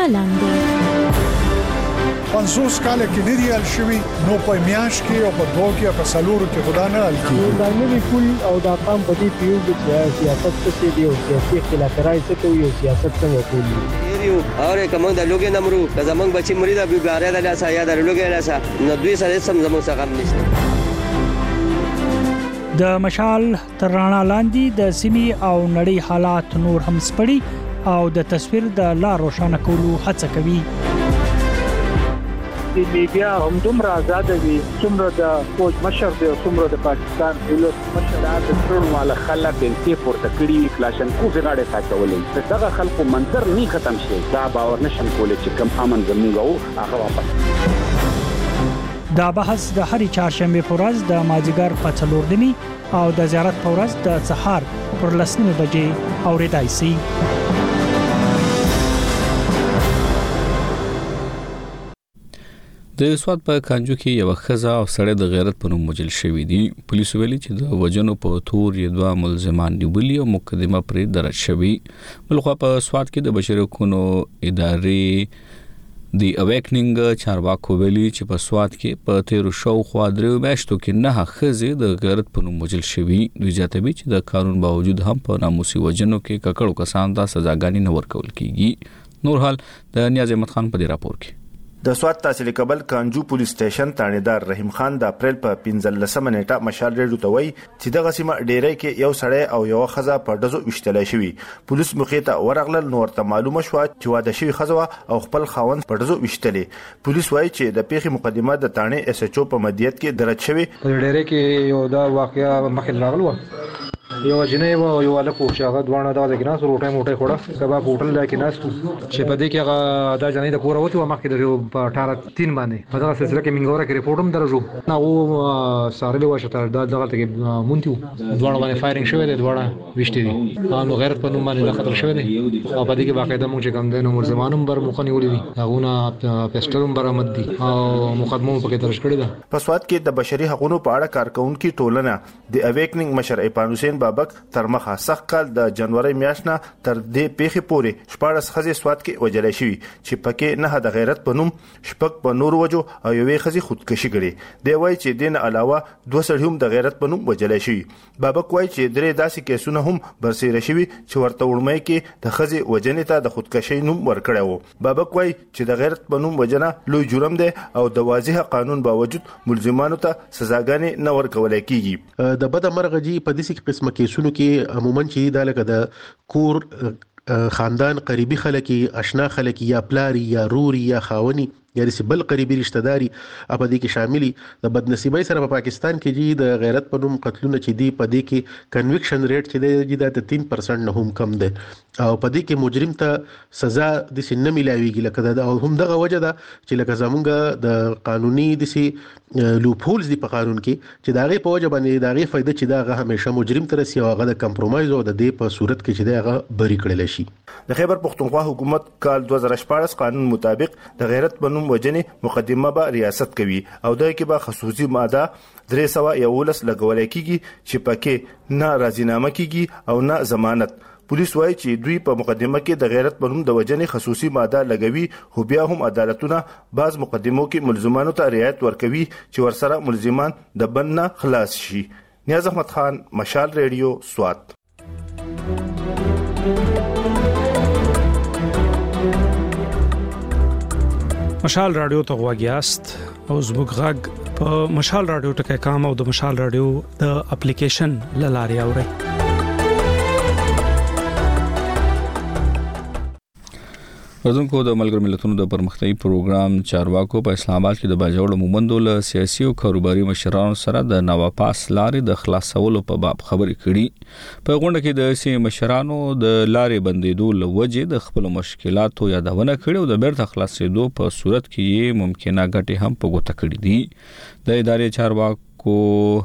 لاندې 50 کال کې ندی ال شوی نو په میاش کې او په دوه کې په سلورو کې خدا نه ال کې دا نوی کول او دا قام په دې پیو چې سیاست څه دی او سیاسي اختلافات څه کوي او سیاست څنګه کوي یو اوره کوم د لوګي نمرو که زمنګ بچی مرید ابو ګاره د لاسه یا د لوګي لاسه نو دوی سره سم زموږ څنګه نشته. د مشال ترڼا لاندې د سیمې او نړۍ حالات نور هم سپړي او د تصویر د لار روښانه کولو هڅه کوي. د میډیا هم دومره آزاد وي څومره د فوج مشر دی او څومره د پاکستان ولس مشر د ټول مال خلک انتي پورته کړي کلاشن کو غاړه ساتولې دغه خلکو منظر نه ختم شي دا باور نشم کولای چې کم امن زموږ هغه واپس. دا بحث د هرې چهارشنبه په ورځ د مازیګر په 4 او د زیارت په ورځ د سهار پر 10 بجې اوریدای شي. د سواد په کانجو کې یو خزه او سړی د غیرت په نوم وجل شوی دی. پولیسو ویلي چې د وجنو په تور یې دوه ملزمان نیولي او مقدمه پرې درج شوی. بلخو په سواد کې د بشري حقوقو ادارې دی اویکنینګ چارواکو ویلي چې په سواد کې په 13 شاوخوا 3 میاشتو کې نه خزه د غیرت په نوم وجل شوی. دوی زیاتوي چې د قانون باوجود هم په ناموسي وجنو کې ککړو کسان ته سزاګانې نه ورکول کیږي. نور حال د نیاز احمد خان په راپور کې د سوات تحصیل کبل کانجو پولیس سټیشن تانیدار رحیم خان د اپریل په 15 نیټه مشال ریډیو ته وایي چې د غسیمه ډیری کې یو سړی او یو خزه په دزو وشتلای شوی. پولیس مخې ته ورغلل نو ورته معلومه شو چې واده شوی خزه او خپل خاوند په دزو وشتلې. پولیس وایي چې د پیښې مقدمه د تانه اس ایچ او په مدیریت کې درج شوی. په ډیری کې یو دا واقعیا مخې راغلو یو جنې و یو الکو چې هغه دوانه د ګناس روټه موټه خوړه کباب هوټل لا کې ناس چې په دې کې هغه دا جنې د کور وته و مخکې د 18 باندې په دا سلسله کې منګوره کې رپورټ هم درجو نو او سارلې واشته دا دغه ته مونتیو دوانه باندې فایرینګ شوی دی دوانه وشتي دي نو غیرت په نوم باندې خطر شوی دی او په دې کې باقاعده موږ چې کوم دینو مرزمانم بر مخنی ولې دي هغه پېسټلم برآمد دي او مقدمه په کې درج کړی ده. په سوات کې د بشري حقوقو په اړه کارکونکو ټولنه د اویکننګ مشر ایپان حسین بابک تر مخه سخت کال د جنوري میاشت نه تر دې پیښې پورې 14 خزي سوات کې وجلې شوی چې پکې نه د غیرت په نوم شپږ په نور وجو او یوې خزي خودکشي کړي. دی وایي چې دین علاوه دوه سړي هم د غیرت په نوم وجلې شوی. بابک وایي چې درې داسې کیسونه هم برسېره شوی چې ورته وړمې کې د خزي وجنې ته د خودکشي نوم ورکړی وو. بابک وایي چې د غیرت په نوم وجنه لوی جرم دی او د واضح قانون باوجود ملزمانو ته سزاګانې نه ورکول کیږي. د بد مرغجي په دې قسمه کیسونو کې عموما چې دا لکه د کور خاندان قریبي خلک آشنا خلک یا پلاری یا روري یا خاوني یا د بل قریبي رشتہ داري په دې کې شاملي. د بدنصیبۍ سره په پاکستان کې جی د غیرت په نوم قتلونه چې دی په دې کې کنویکشن ریټ چې دی د 3% نه هم کم دی او په دې کې مجرم ته سزا د سن ملاويږي لکه دا او هم دغه وجه ده چې لکه زمونږ د قانوني د سي لوپ هولز دی په قانون کې چې داغه په وجه باندې داغه فائدہ چې داغه همیشه مجرم تر سي هغه د کمپرمایز او د دې په صورت کې چې داغه بری کړل شي. د خیبر پختونخوا حکومت کال 2014 قانون مطابق د غیرت په نوم وجنې مقدمه به ریاست کوي او دغه کې به خصوصي ماده 311 لګول کیږي چې پکې نه راضینامه کیږي او نه ضمانت. پولیس وایي چې دوی په مقدمه کې د غیرت په نوم د وجنې خصوصي ماده لګوي خو بیا هم عدالتونه بعض مقدمو کې ملزمانو ته رعایت ورکوي چې ورسره ملزمان د بند نه خلاص شي. نیاز احمد خان، مشال ریډیو، سوات. مشال رادیو ته غواګیاست او زموږ غږ په مشال رادیو ټکي کام او د مشال رادیو د اپلیکیشن لاري اوري. ورزونکو د ملګرو ملتونو د پرمختیايي پروګرام چارواکو په اسلام آباد کې د باجوړ مومندو له سیاسي او کاروباري مشرانو سره د نواپاس لارې د خلاصولو په باب خبرې کړي. په غونډه کې د سیمې مشرانو د لارې بندیدو لوجې د خپل مشکلاتو یادونه کړې او د بیرته خلاصېدو په صورت کې ممکنه ګټې هم په ګوته کړې دي. د ادارې چارواکو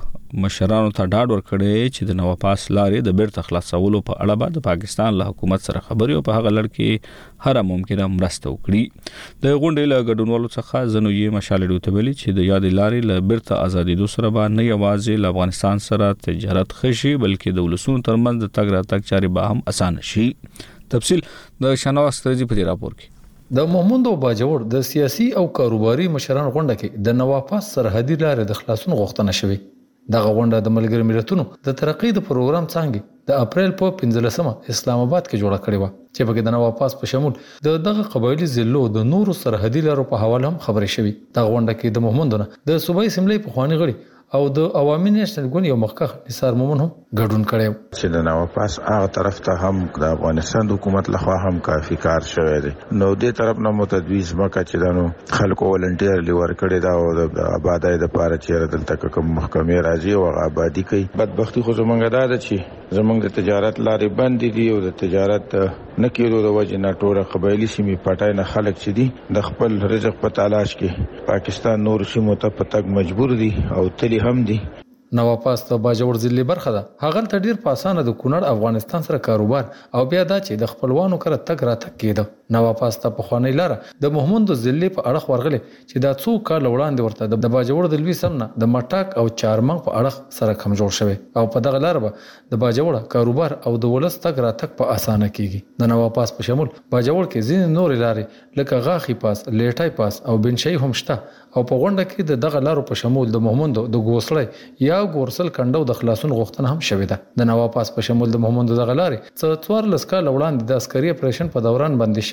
مشرانو ته ډاډ ورکړی چې د نواپاس لارې د بیرته خلاصولو په اړه به د پاکستان له حکومت سره خبرې او په هغه لړ کې هر ممکنه مرسته وکړي. د غونډې له ګډونوالو څخه زنو یې مشال ریډیو ته ویلي چې د یادې لارې له بیرته ازادېدو سره به نه یوازې له افغانستان سره تجارت ښه شي بلکې د ولسونو ترمنځ د تګ راتګ چارې به هم اسانه شي. تفصیل د شناواز ترجی په راپور کې. د مومندو باجوړ د سیاسي او کاروباري مشرانو غونډه کې د نواپاس سرحدي لارې د خلاصون غوښتنه شوې. دغه غونډه د ملګرو ملتونو د ترقی د پروګرام څنګه د اپریل په 15 اسلام آباد کې جوړه کړې و چې په کې د نواپاس په شمول دغه قبایلی ضلعو د نورو سرحدي لارو په حواله هم خبرې شوې. دغه غونډه کې د مومندو د صوبایي اسمبلی په خواني غړي او د عوامي نېشنل ګوند یو مخکخ نثار مومن هم ګډون کړي چې د نواپاس هغه طرف ته هم د افغانستان حکومت لخوا هم کافي کار شوی دی. نو دې طرف نه متدویز مکه چې دانو خلکو ولنټیر لیور کړي دا او د آبادای د پاره چې دلته کوم محکمې راځي او آبادی کوي. بدبختی خو زمونږ دا ده چې زمونږ د تجارت لارې بند دي او د تجارت نه کېدو د وجې نه ټول قبایلی سیمې پټای نه خلک چې دي د خپل رزق په تلاش کې پاکستان نور سیمو ته پتک مجبور دي او تلی هم دي. نواپاس ته باجوړ ضلع برخه ده. هغه ته ډیر په اسانه د کونړ افغانستان سره کاروبار او بیا دا چې د خپلوانو کړه تک را تک کېده. نواپاس ته په خوانی لاره د محمد ضلع په اړه ورغله چې دا څو کال وړاندې ورته د باجوړ د لوی سمنه د مټاک او چارمنګ په اړه سره کم جوړ شوی او په دغه لار به د باجوړ کاروبار او د ولس تک را تک په اسانه کیږي. د نواپاس په شمول باجوړ کې ځینې نور لارې لکه غاخي پاس، لیټای پاس او بنشي هم شته او په غونډه کې د دغه لارو په شمول د محمد د ګوسړی یا ګورسل کندو د خلاصون غوښتنه هم شوې ده. د نواپاس په شمول د محمد دغه لارې څو 14 کال وړاندې د عسکري اپریشن په دوران باندې شوی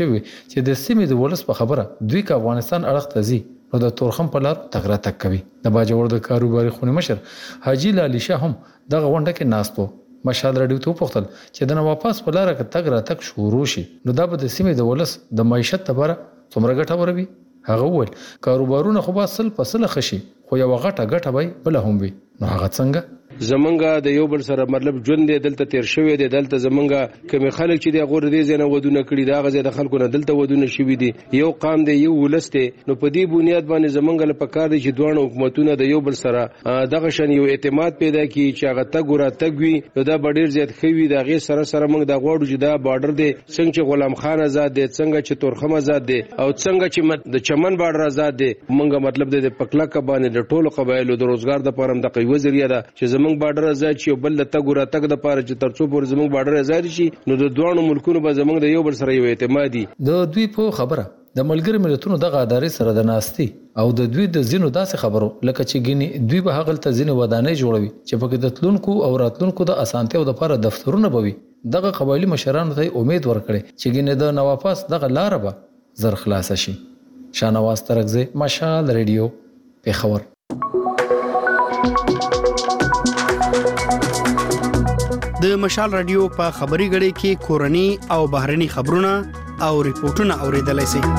شوی چې د سیمې د ولس په خبره دوی کا افغانستان اړخ ته ځي نو د تورخم په لار تګ راتګ کوي. د باجوړ د کاروباري خونې مشر حاجی لالی شاه هم دغه غونډه کې ناستو. مشال رادیو ته وپوښتل چې د واپس په لار کې تګ راتګ شروع شي نو دا به د سیمې د ولس د معیشت لپاره څومره ګټور وي. هغه وویل کاروبارونه خو به سل په سل خشي خو یو غټه به بل هم وي. نو هغه څنګه زمونږه د یو بل سره مطلب ژوند دی دلته تیر شوی دی دلته زمونږه کوم خلک چې د غور دي زنه ودونه کړی دا غزه د خلکو نه دلته ودونه شوی دي یو قام دی یو ولست نو په دې بنیاد باندې زمونږه لپاره کار دي چې دوه حکومتونه د یو بل سره دغه شان یو اعتماد پیدا کړي چې هغه تګورا تګوي نو دا ډیر زیات خوي دا غي سره موږ د غوړو چې دا بارډر دی څنګه چې غلام خان آزاد دی څنګه چې تورخم آزاد دی او څنګه چې د چمن بارډر آزاد دی موږ مطلب د پکلا کبانې د ټولو قبایلو د روزګار د پرم د قوی ذریعہ ده چې زمونږ بارډر آزاد چې بل د تګورا تګ د پاره چې ترڅو پر زمونږ بارډر آزاد شي نو د دوه ملکونو به زمونږ د یو بل سره یو اعتمادي د دوی په خبره د ملګری ملتونو دغه ادارې سره د ناستي او د دوی د زینو داسې خبرو لکه چې ګینی دوی به هغه ته زینو ودانې جوړوي چې پکې د تلونکو او راتلونکو د اسانتیو لپاره دفترونه بوي. دغه قبایلی مشرانو ته امید ورکړي چې ګینه د نواپاس دغه لار به زر خلاص شي. شانواز ترغزه مشال رادیو پیښور. د مشال رادیو په خبري غړي کې کورني او بهرني خبرونه او ریپورتونه اوریدلای شئ.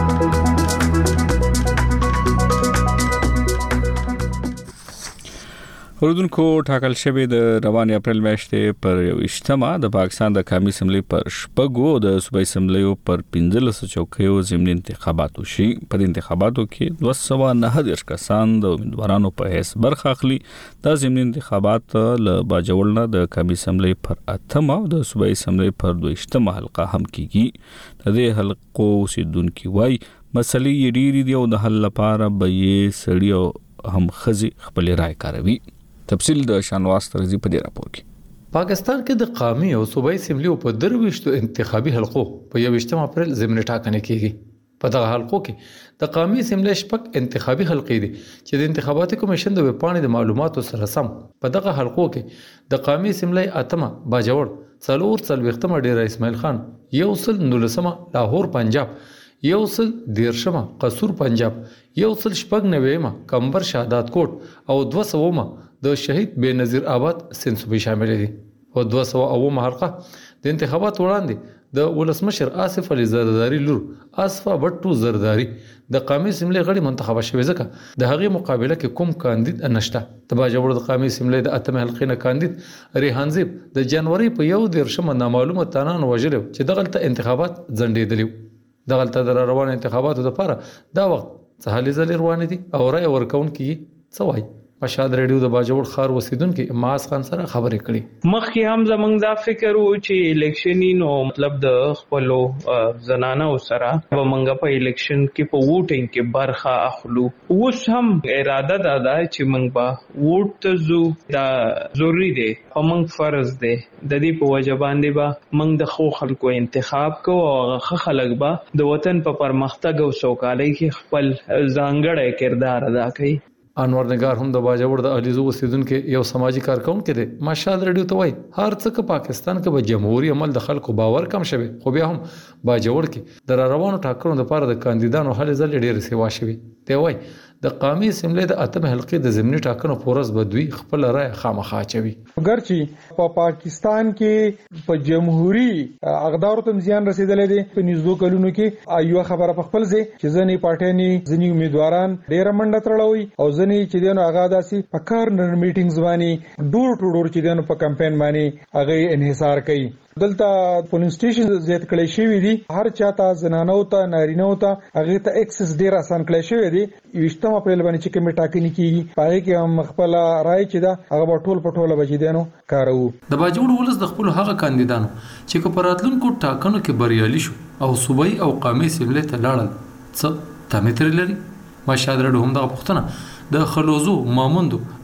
اوردونکو ټاکل شوی د روان اپریل میاشتې پر 28 د پاکستان د قومي اسمبلی پر شپږو د صوبایي اسمبلیو پر 15 چوکیو ضمني انتخابات وشي. په دې انتخاباتو کې 209 کسان د امیدوارانو په حیث برخه اخلي. دا ضمني انتخابات له باجوړ نه د قومي اسمبلی پر 8 او د صوبایي اسمبلی پر 22 حلقه هم کیږي. د دې حلقو اوسیدونکو وایي مسلې ډېری دي او د حل لپاره به یې سړی او هم خزي خپل رائے کاروي. تفصیل د شانواز ترغزي په دې راپور کې. پاکستان کې د قومي او صوبایي اسمبلیو په 23 انتخابي حلقو په 21 اپریل ضمني ټاکنې کیږي. په دغه حلقو کې د قومي اسمبلی شپږ انتخابي حلقې دي چې د انتخاباتي کمیشن د وپاڼې د معلوماتو سره سم په دغه حلقو کې د قومي اسمبلی اتمه باجوړ، څلور څلوېښتمه ډیره اسماعیل خان، یو سل 19مه لاهور پنجاب، یو سل 13مه قصور پنجاب، یو سل 96مه کمبر شهادت کوټ او 200مه د شهید بنظیر آباد سند صوبې شامل دي. او 200 حلقه د انتخابات وړاندې د ولسمشر آصف علي زرداری لور آصفه بټو زرداری د قومي اسمبلی غړي منتخب شوی ځکه د هغې مقابله کې کوم کاندید نشته. د باجوړ د قومي اسمبلی د اتمه حلقې نه کاندید ریحان زیب د جنوري په 1 نامعلومه تنان وژلو چې دغلته انتخابات ځنډېدلی. دغلته د روان انتخاباتو لپاره دا وخت څه هلې ځلې روانې دي او رای ورکوونکي څه وایي. مشال رادیو د باجوړ خار وسیدونکو ماس خان سره خبرې کړې. مخکې هم زمونږ دا فکر وو چې الیکشنی نو مطلب د خپلو زنانو سره به مونږ په الیکشن کې په ووټینګ کې برخه اخلو. اوس هم اراده ده چې مونږ به ووټ ته ځو. دا ضروری دی او مونږ فرض دی د دې په وجه باندې به مونږ د خو خلکو انتخاب کوو او هغه خلک به د وطن په پرمختګ او سوکالۍ کې خپل ځانګړی کردار ادا کوي. انور نگار هم د باجوړ د الیزو اوسیدونکو یو سماجی کارکونکو دی. مشال رادیو ته وایي هر څه که پاکستان کې به جمهوریت عمل د خلکو باور کم شوی خو بیا هم باجوړ کې د روانو ټاکنو لپاره د کاندیدانو هلې ځلې ډېرې سیوا شوي. دی وایي د قومي اسمبلی د اتمه حلقې د ضمني ټاکنو پورس به دوی خپل رائے خامخا چوي. ګرچې په پاکستان کې په جمهوریت اقدارو ته زیان رسیدلې دي. په نږدې کلونو کې یو خبره په خپل ځای چې ځنې پارټیانې ځنې امیدواران ډېر منډه تړلوي او ځنې چې دینو هغه داسي په کارنر میټینګز باندې ډور ټو ډور چې دینو په کمپاین باندې هغه انحصار کوي. دلته پولینګ سټیشن زیات کړی شوی دي. هر چاته زنانو ته نارینه ته هغه ته اکسس ډیر آسان کړی شوی دی. 28 اپریل باندې چې کومه ټاکنې کیږي پاره کې هم خپل رائے چې دا هغه ټول پټوله بچی دینو کارو. د باجوړ ولس د خپل هغه کاندیدانو چې کپراتلونکو ټاکنو کې بریالي شو او صوبایي او قومي اسمبلی ته لاړل څه تامتر لري. مشال رادیو هم د پښتنه د خلوزو ماموندو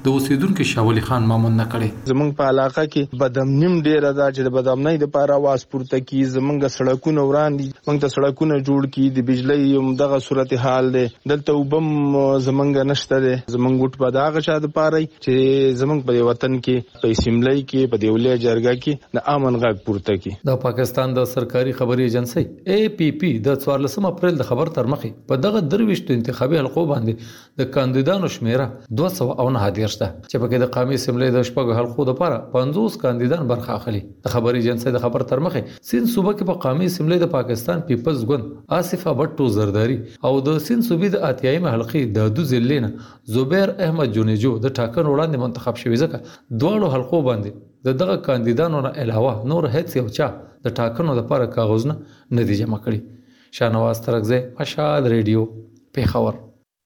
د اوسیدونکو شاولي خان مامون نکړي. زمونږ په علاقه کې بدامنیم ډیره ده چې د بدامنۍ د پاره आवाज پورته کی زمونږ سړکونه وران دي مونږ ته سړکونه جوړ کی د بجلی دغه صورتحال ده دلته وبم زمونږ نشته ده زمونږ وټ په دغه چا د پاره چې زمونږ په وطن کې په سیملای کې په دیولې جرګه کې د امن غږ پورته کی. د پاکستان د سرکاري خبري ایجنسی APP د 14 اپریل د خبر تر مخې په دغه درويشت انتخابي حلقو باندې د کاندیدانو شمیره 219 ده چې په کې د قومي اسمبلی د شپږ حلقو لپاره 50 کاندیدان برخه اخلي. د خبري ایجنسی د خبر تر مخې سین صوبه کې په قومي اسمبلی د پاکستان پیپلز ګوند آصفه بټو زرداری او د سین صوبې د اتیایم حلقې د دو ضلعین زبیر احمد جونیجو د ټاکنو وړاندې منتخب شوی ځکه دوه حلقو باندې دغه کاندیدانو نه علاوه نور هیڅ یو چا د ټاکنو لپاره کاغذونه نه دي جمع کړي. شاهنواز ترکزی، مشال ریډیو، پیښور.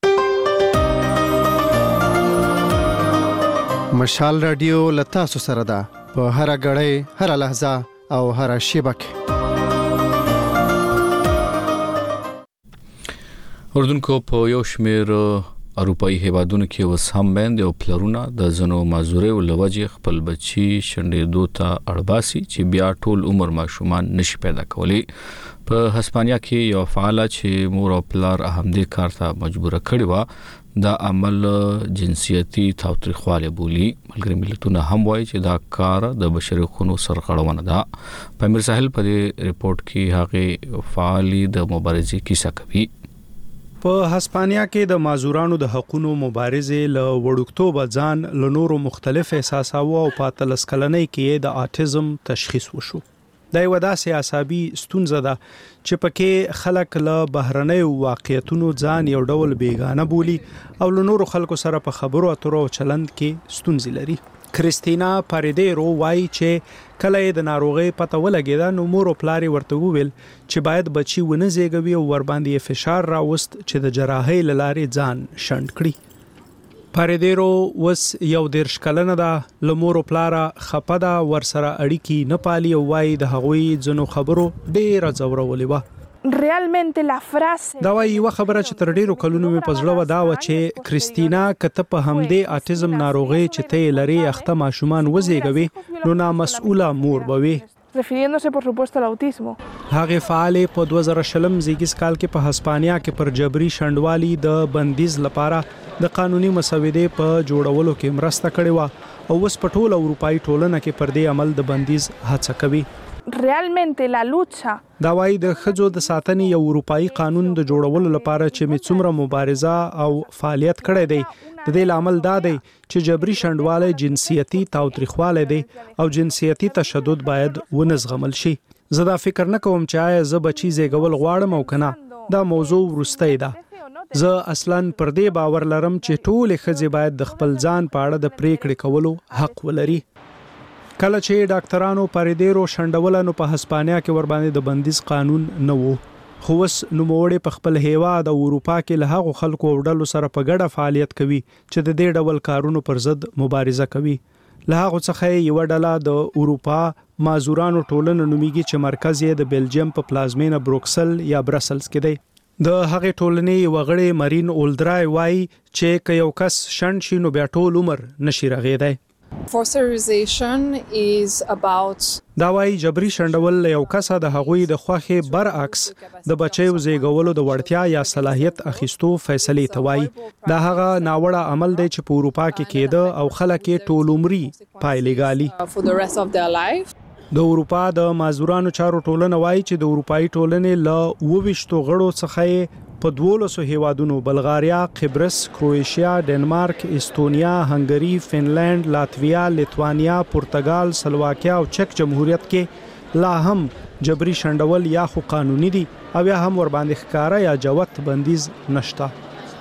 مشال رادیو لتا سره ده په هر غړې هر لحظه او هر شیبه کې. اردن کو په یو شمیر اروپאי هیوادونو کې وس هم باندې او پلرونه د زنو مازوري او لوجه خپل بچي شندېدو ته اړباسي چې بیا ټول عمر ماشومان نشي پیدا کولی. په هسپانیا کې یو فعال چې مور او پلار همدې کار ته مجبور کړي و دا عمل جنسیتي تاوتریخواله بولی. ملګری ملتونه هم وایي چې دا کار د بشري حقوقو سرغړونه ده. پامیر ساحل په ریپورت کې هغه فعالي د مبارزې کیسه کوي. په هسپانیا کې د مازورانو د حقوقو مبارزې له وړوکتوب ځان له نورو مختلف احساساو او په تلسکلنۍ کې د آټیزم تشخیص وشو. دا یو داسې اعصابي ستونزه ده چې پکې خلک له بهرنۍ واقعیتونو ځان یو ډول بیگانه بولی او له نورو خلکو سره په خبرو اترو چلند کې ستونزې لري. کریستینا پاریدیرو وایي چې کله د ناروغي پته ولګیدا نو مور او پلار ورته وویل چې باید بچي ونه زیږوي او ور باندې فشار راوست چې د جراحي لارې ځان شند کړي. پاریدیرو وس یو دیرش کلنه ده لمور او پلار خپدا ور سره اړیکی نه پالي او وای د هغوی ځنو خبرو ډیره زورولې و. realmente la frase دا وایي یو خبره چې تر ډیرو کلونو مې پزړه و دا و چې کریستینا کته په همدې آټیزم ناروغي چې ته لري اخته ماشومان وزېږوي نو نامسؤله مور بوي. refiriéndose por supuesto al autismo. هغه فعال په 2020 زیږیز کال کې په هسپانیا کې پر جبري شندوالي د بندیز لپاره د قانوني مسودې په جوړولو کې مرسته کړې و او اوس په ټول اروپאי ټولنه کې پر دې عمل د بندیز هڅه کوي. realmente la lucha دا وايي د خځو د ساتنې یو اروپאי قانون د جوړولو لپاره چې مڅومره مبارزه او فعالیت کړی دی د دې عمل دا دی چې جبري شندواله جنسیتي تاوتریخواله دی او جنسیتي تشدد باید ونزغمل شي. زه دا فکر نه کوم چې آیا زه بچی زیږول غواړم او کنه دا موضوع ورسته ده. زه اصلاً پر دې باور لرم چې ټول خځې باید د خپل ځان په اړه د پریکړې کولو حق ولري. کله چې ډاکټرانو پاریدیرو شندول نو په هسپانیا کې ور باندې د بندیز قانون نه وو خو اوس نوموړي په خپل هیواد او اروپا کې له هغو خلکو او ډلو سره په ګډه فعالیت کوي چې د دې ډول کارونو پر ضد مبارزه کوي. له هغه څخه یو ډله د اروپا مازورانو ټولنه نومیږي چې مرکز یې د بلجیم په پلازمینه بروکسل یا برسلز کې دی. د هغه ټولنې وغړي مارین اولدرای وایي چې که یو کس شند شي نو بیا ټول عمر نشي رغېدای. Fosterization is about دا وايي جبري شندول یو کس د هغوی د خوخه برعکس د بچیو زیږولو د وړتیا یا صلاحیت اخیستو فیصله توای. دا هغه ناوړه عمل دی چې په اروپا کې کېده او خلک ټول عمري پایلګالي for the rest of their life. د اروپا د مازورانو چارو ټولنه وایي چې د اروپאי ټولنې له 22 غړو څخه په 12 هیوادونو بلغاریا، قبرس، کرواتیا، ډنمارک، استونیا، هنګری، فنلند، لاتویا، لیتوانیا، پرتګال، سلواکیا او چک جمهوریت کې لا هم جبري شندول یا خو قانوني دي او یا هم ور باندې ښکارا یا جوت بندیز نشته.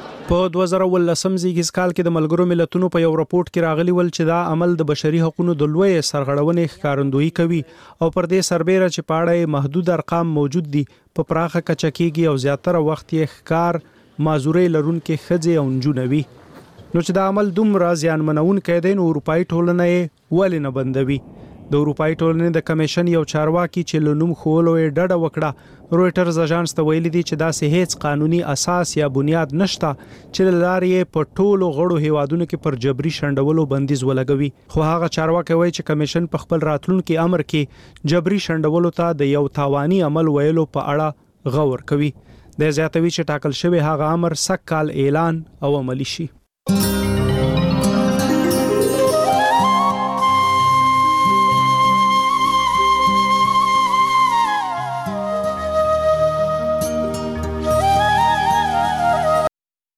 په 2018 زیږیز کال کې د ملګرو ملتونو په یو راپورټ کې راغلی ول چې دا عمل د بشري حقوقو د لوی سرغړونې ښکارندویي کوي او پر دې سربېره چې پاړې محدود ارقام موجود دي په پراخه کچه کېږي او زیاتره وخت یې ښکار مازوري لرونکو خځې او نجونې وي. نو چې دا عمل دومره زیانمنون کېدین اروپאי ټولنه ولې نه بندوي. د اروپאי ټولنې د کمیشن یو چارواکي چې لنوم خولو یې ډډه وکړه رويټرز اژانس ته ویلي دي چې داسې هیڅ قانوني اساس یا بنیاد نشته چې لارې په ټولو غړو هیوادونو کې پر جبري شنډولو بندیز ولګوي خو هغه چارواکي وایي چې کمیشن په خپل راتلونکي امر کې جبري شنډولو ته د یو تاواني عمل ویلو په اړه غور کوي د زیاتوي چې ټاکل شوی هغه امر سږ کال اعلان او عملی شي